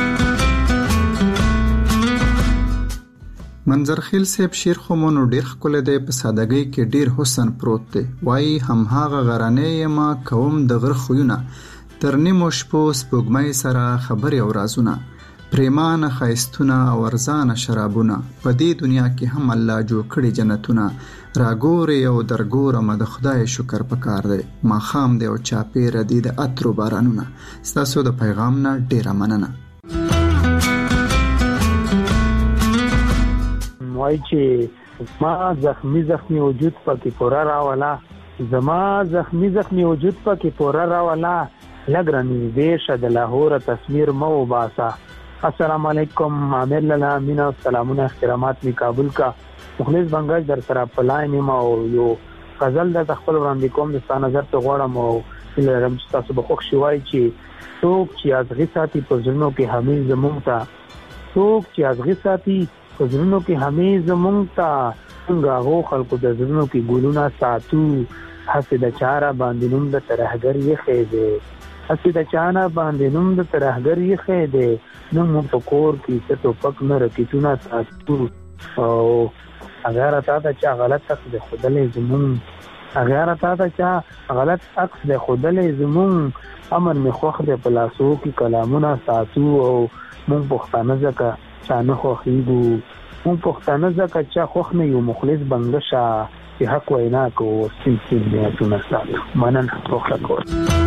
منظرخیل صاحب شعر خو مونو ډیر ښکلی دی، په سادګۍ کې ډیر حسن پروت دی. وایي همهغه غرنۍ یمه کوم د غره خویونه، تر نیمو شپو سپوږمۍ سره خبرې او رازونه، پریمانه ښایستونه او ارزانه شرابونه، په دې دنیا کې هم الله جوړ کړي جنتونه، راګورې او درګورمه د خدای شکر پکار دی، ماښام دی او چاپېره دي د عطرو بارانونه. ستاسو د پیغام نه ډیره مننه. وای چې ما زخمی وجود پکې پورا راولا، زما زخمی وجود پکې پورا راولا، لګ را نږدې شه د لاهور تصویر مو باسا، السلام علیکم عامر لالا مینا سلامونه احترامات می کابل کا مخلص بنگاش در سره پلاین ما او یو غزل د خپل وړاندې کوم د ستاسو نظر ته غواړم او لرم چې تاسو به خوښ شوي چې څوک چې ازغي ساتي په ځینو کې همي زمونږ ته څوک چې ازغي ساتي په ځینو کې همي زمونږ ته څنګه هو خلکو د ځینو کې ګولونه ساتو هڅه د چاره باندې نوم د ترهګر یې خېده هڅه د چانه باندې نوم د ترهګر یې خېده نو مو په کور کې څه ټوپک نه رکیټونه ساتو او اگر تا ته چا غلط عکس د خودلې زمون اگر تا ته چا غلط عکس د خودلې زمون امر می خوخ د پلاسو کې کلامونه ساتو او مون پښتانه ځکه چا نه خوخیږو مون پښتانه ځکه چا خوخ نه یو مخلص بنگشا چې حق وینا کو سین نه تونه ساتو منن خوخه کو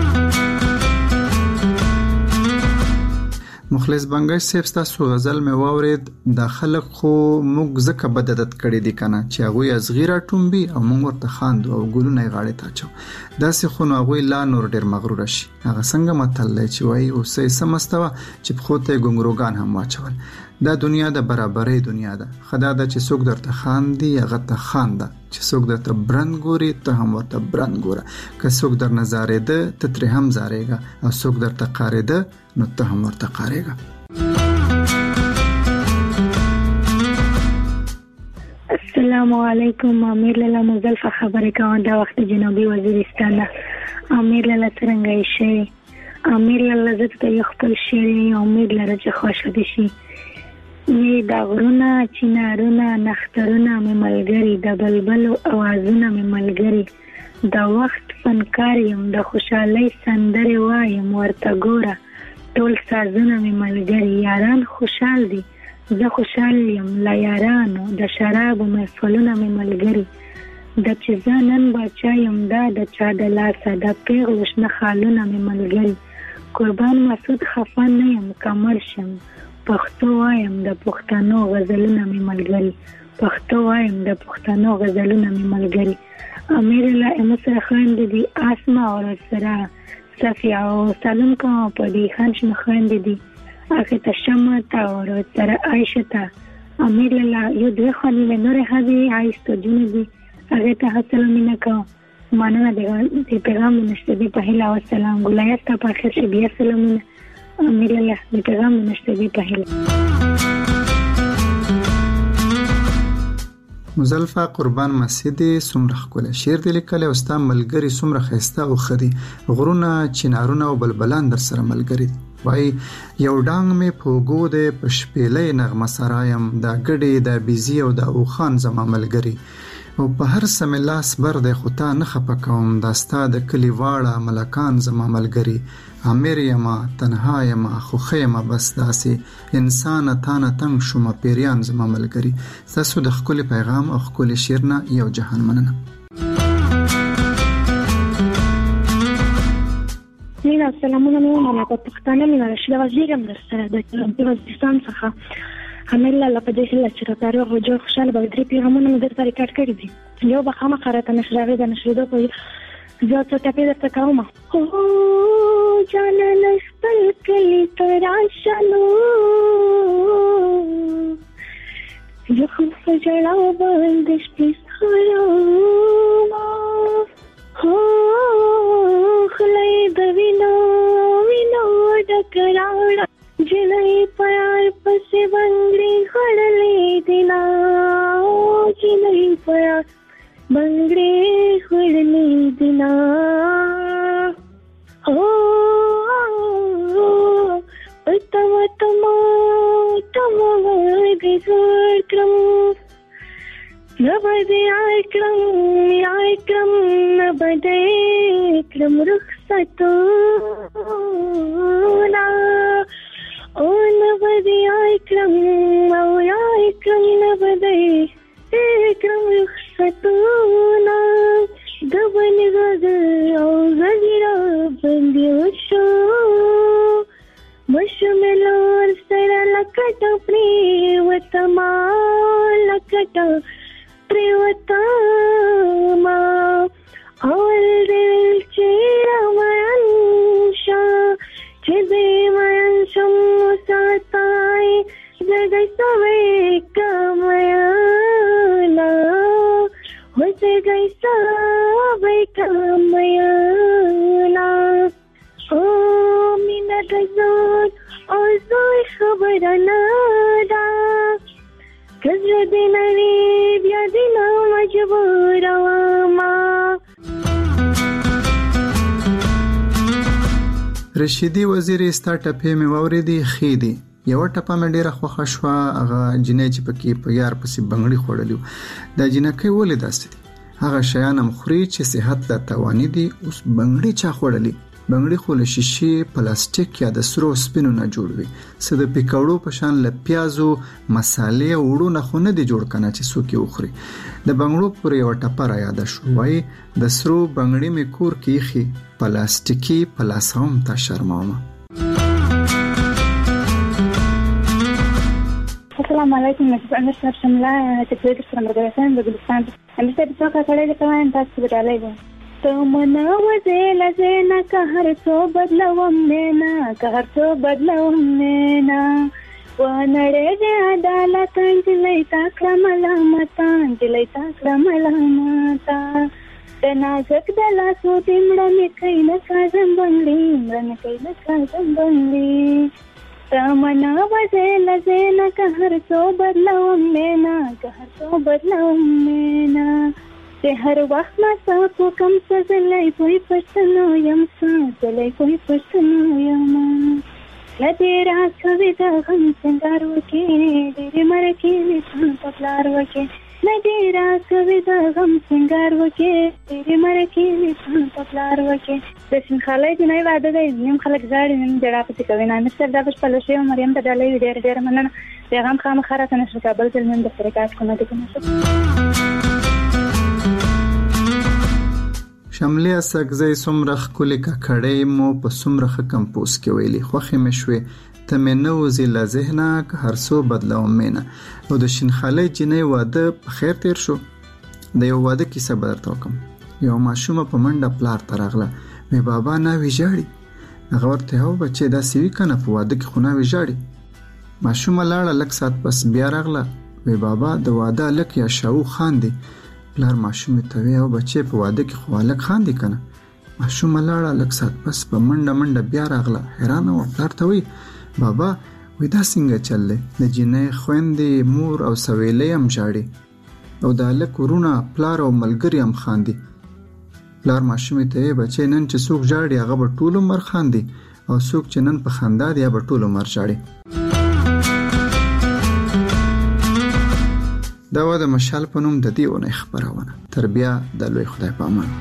مخلص بنگش صاحب تاسو غزل مې واورید د خلک خو موږ زکه بددت کړی دي کنه چې هغه از غیره ټومبي او موږ ورته خاندو او ګلونه غاړه تاچو داسې خو نو هغه لا نور ډیر مغرور شي هغه څنګه متل چې وای او سې سمستوه چې په خوته ګنګروګان هم واچول دا دنیا د برابرۍ دنیا ده خدا د چې څوک درته خاندي هغه ته خانده چې څوک درته برند ګوري ته هم ورته برند ګوره که څوک در نظارې ده ته تر هم زارېګا او څوک درته قارې ده نو ته هم ورته قارېګا السلام علیکم امیر لالا مزلفه خبرې کوم دا وخت جنوبي وزیرستان امیر لالا څنګه شي امیر لالا زه ته خپل شعر امید لرم چې خوشاله شي می دا غرونه چینارونه نخترونه می ملګری د بلبل اوازونه می ملګری د وخت فنکار یم د خوشحالۍ سندرې وایم ورته ګوره ټول سازونه می ملګری یاران خوشحال دي زه خوشحال یم لا یارانو د شرابو محفلونه می ملګری د چې زه نن بچا یم دا د چا د لاسه د پیغلو شنه خالونه می ملګری قربان مسعود خفه نه یم کمر شم پښتو وایم د پښتنو غزلونه می ملګری پښتو وایم د پښتنو غزلونه می ملګری امیر الله مسر خان دي اسما اور سرا صفیا او سلام کوم په دې خان شم خان دي اخه تشمت اور سرا عائشه تا امیر الله یو دوه خاني له نور هدي عائشه جون دي هغه ته حاصل مینه کوم مانه د پیغام نشته دی په هلا والسلام ګلایت ته په خیر شي بیا سلامونه امیر الله د پیغام نشته دی په هلا مزلفه قربان مسجد سمره خپل شعر د لیکل او ستا ملګری سمره خسته او خدي غرونه چنارونه او بلبلان در سره ملګری وای یو ډنګ می پوغو د پشپېلې نغمه سرایم دا ګډي د بيزي او د اوخان زما ملګری او په هر سم لاس بر د خطا نه خپکوم داستا د کلی واړه ملکان زما ملګری امیر یما تنها یما خو خیمه بس داسې انسان تانه تنگ شوم پیریان زما ملګری تاسو د خپل پیغام او خپل شعرنا یو جهان مننه مینا سلامونه مې په پښتانه مې راشد وزیرم در سره د وزیرستان څخه امیر لالا په دې هله چې راپاره او جوړ خوشاله به درې پیغامونه مې درته ریکارډ کړی دي یو به خامخا راته نشراوي د نشریدو په زه څه ټپې درته کوم او جانان خپل کلی ته راشلو زه خو په ژړا باندې شپې خورم هو خلای د وینو ډک راوړه جنای پیار پسې بنګړي خړلې دینا جنای پیار بنگړې خړلې دینا او تم دې زړ کړم نبدې کړم نبدې کړم رخصتونه او نبدې کړم او کړم نبدې کړم رخصتونه د بنګ او غږ بندي شو مشملور سره لکټ پریوتما لکټ پریوتما اول دل چیرې وانشا چې دې وانشم ساته गई सबै कामयाना हो मिना दजोर او زوی خبره نده کزر دینوی بیا دینا مجبور واما رشیدی وزیر ستا ټپې مې واورېدې ښې دي یوه ټپه مې ډېره خوښه شوه هغه جینۍ چې پکې په یار پسې بنګړي خوړلي وو دا جینکۍ ولې داسې دي هغه شیان هم خوري چې صحت له تاواني دي اوس بنګړي چا خوړلي بنګړي خو له شیشې پلاستیک یا د سرو سپینو نه جوړ وي څه د پیکوړو په شان له پیازو مسالې او وړو نه خو نه دي جوړ کنه چې څوک یې وخوري د بنګړو پورې یوه ټپه را یاده شو وایي د سرو بنګړي مې کور کې ایښي پلاستیکي په لاس هم تا شرمومه السلام علیکم أنا شملة تكويت الشمردوسان بجلستان أنا بتوقع كلي كمان تاس بدالي بو تمنا وزيلا زينا كهر سو بدلوم نينا كهر سو بدلوم نينا وانا رجع عدالة تنجلي تاكرم لامتا تنازك دلا سوتي مرمي كينا كازم بنغلي تمنا وزيلا زينا كهر سو بدلوم نينا ते हर वक्त ना साको कम सजलाई कोई पसनो यम सजलाई कोई पसनो यम लदेरा कविता हम सिंगार वके तेरे मर के पपलार वके लदेरा कविता हम सिंगार वके तेरे मर के पपलार वके दर्शन खालाई दिनै वादा गई नियम खलक जाडी निम जडा पति कविना मिस्टर दाबस पलशे मरियम तडाले डेर मनन पेगाम खाम खरा तनस काबल जलमन दफरकात कोना दिकन شملې سګزې سمره خولي ککړې مو په سمره کمپوس کې ویلي خوخه مشوي ته مې نو زی لا ذهنه هر څو بدلوم مینه او د شینخالۍ جنې واده په خیر تیر شو د یو واده کیسه بدرته وکم یو ماشومه په منډه پلار ترغله مې بابا نه ویجاړي هغه ورته هو بچي دا سوي کنه په واده کې خونه ویجاړي ماشومه لاړه لک سات پس بیا راغله مې بابا د واده لک یا شاو خاندي پلار ماشوم ته وی او بچي په واده کې خوالک خاندي کنه ماشوم لاړه لک سات پس په منډه بیا راغله حیران و پلار ته وی بابا وې دا څنګه چلې د جنې خويندې مور او سویلې هم جاړي او د لک ورونه پلار او ملګری هم خاندي پلار ماشوم ته بچي نن چې څوک جاړي هغه به ټول عمر خاندي او څوک چې نن په خندا دی به ټول عمر جاړي دا و د مشال په نوم د دې ونه خبرونه تربیه د لوی خدای په امان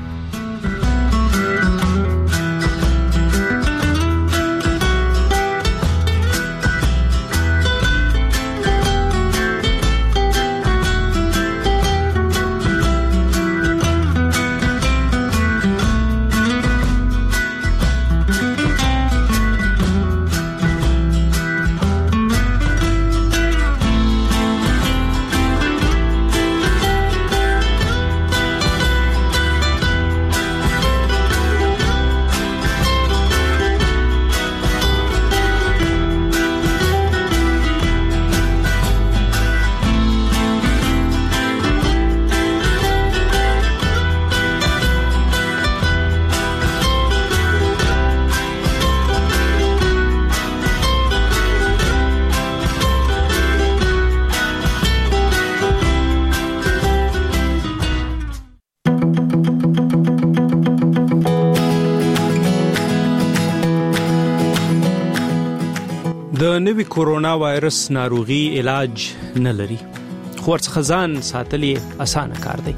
د نوي کورونا وایرس ناروغي علاج نه لري خو ورڅخه ځان ساتل اسانه کار دی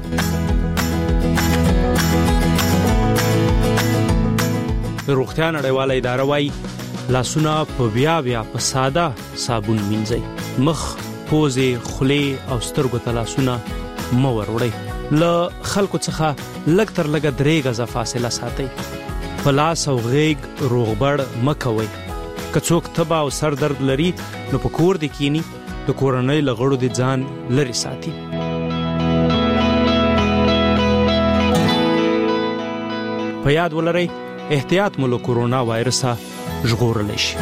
روغتیا نړیواله اداره وايي لاسونه په بیا په ساده صابون مینځئ مخ پوزې خولې او سترګو ته لاسونه مه وروړئ له خلکو څخه لږ تر لږه 3 غزه فاصله ساتئ په لاس او غېږ روغبړ مه کوئ که څوک تبه او سر درد لري نو په کور دې کینی د کورنۍ له غړو دې ځان لرې ساتي په یاد ولرئ احتیاط مو له کورونا وایرسه ژغورلی شي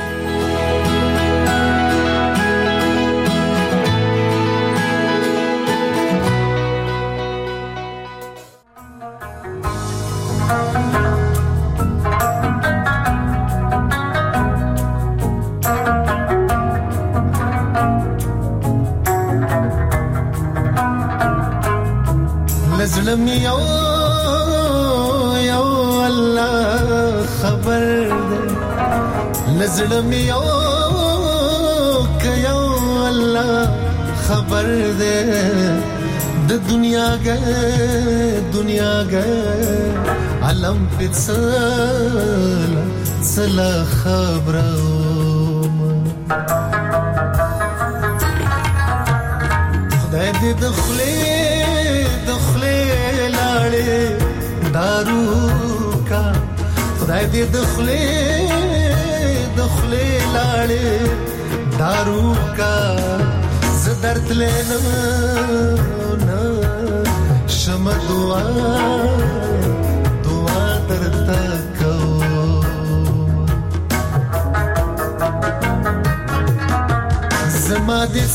لزړم یو الله خبر ده لزړم یو کيو الله خبر ده د دنیا ګه علم پڅل خبرو خدای دې دخلې لاړې دارو کا خدای دې دخلې لاړې دارو کا زدرت لینا شم دعا درتا کو زما دې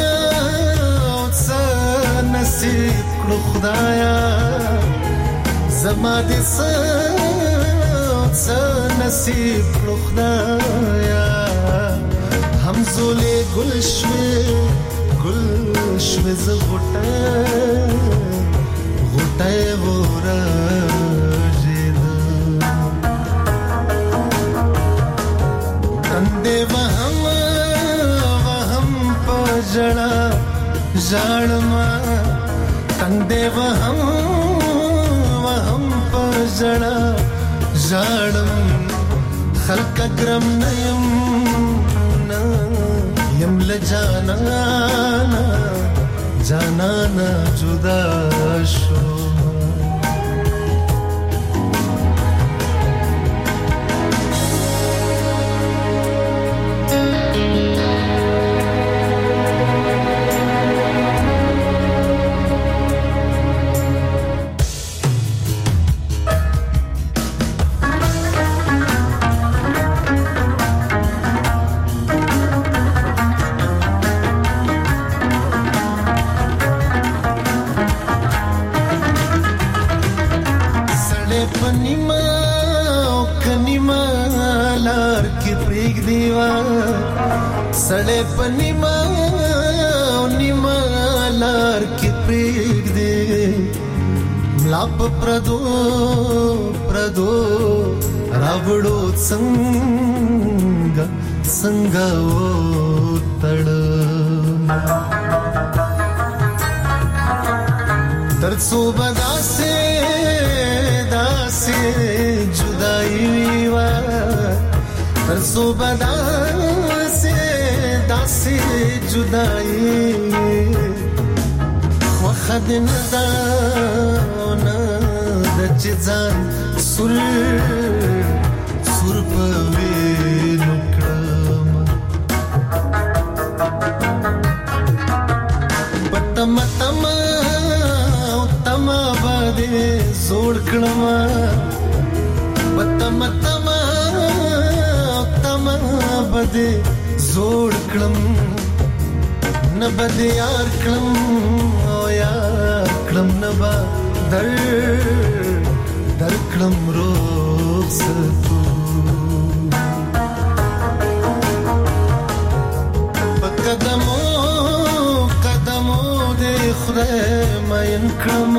نصیب کړو خدایا زما دې نصیب کړو خدایا همزولې ګل شوي ز غټه ورا جید تندې وهم پجړا ژړما تندې وهم پجړا ژړم خلق ګرم نیم یم لجانا جدا شو सड़े पनिमा लार के प्रेग दे लाप प्रदो रावड़ो संगा वो तड़ तरसो बदा से जुदाई वा तरसो बदा से जुदाई وخد ندانا د چزان سر په وینو کړم پتم باندې زوړ کړم پتم باندې زوړ کړم نبد یار کړم او یار کړم نبا در کړم رخصتو قدمو دې خدای ماین کړم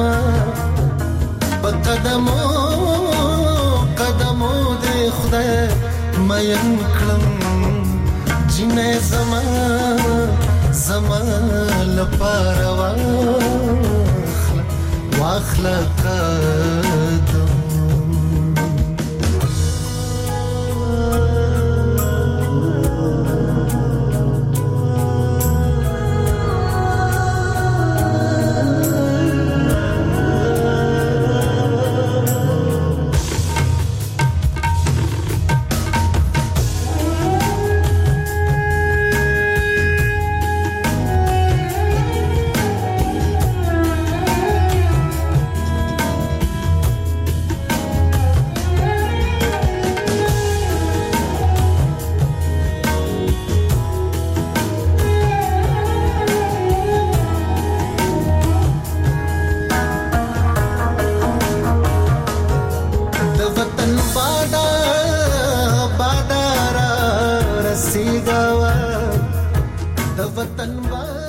قدمو دې خدای ماین کړم جنې زما لپاره واخلا قدم وطن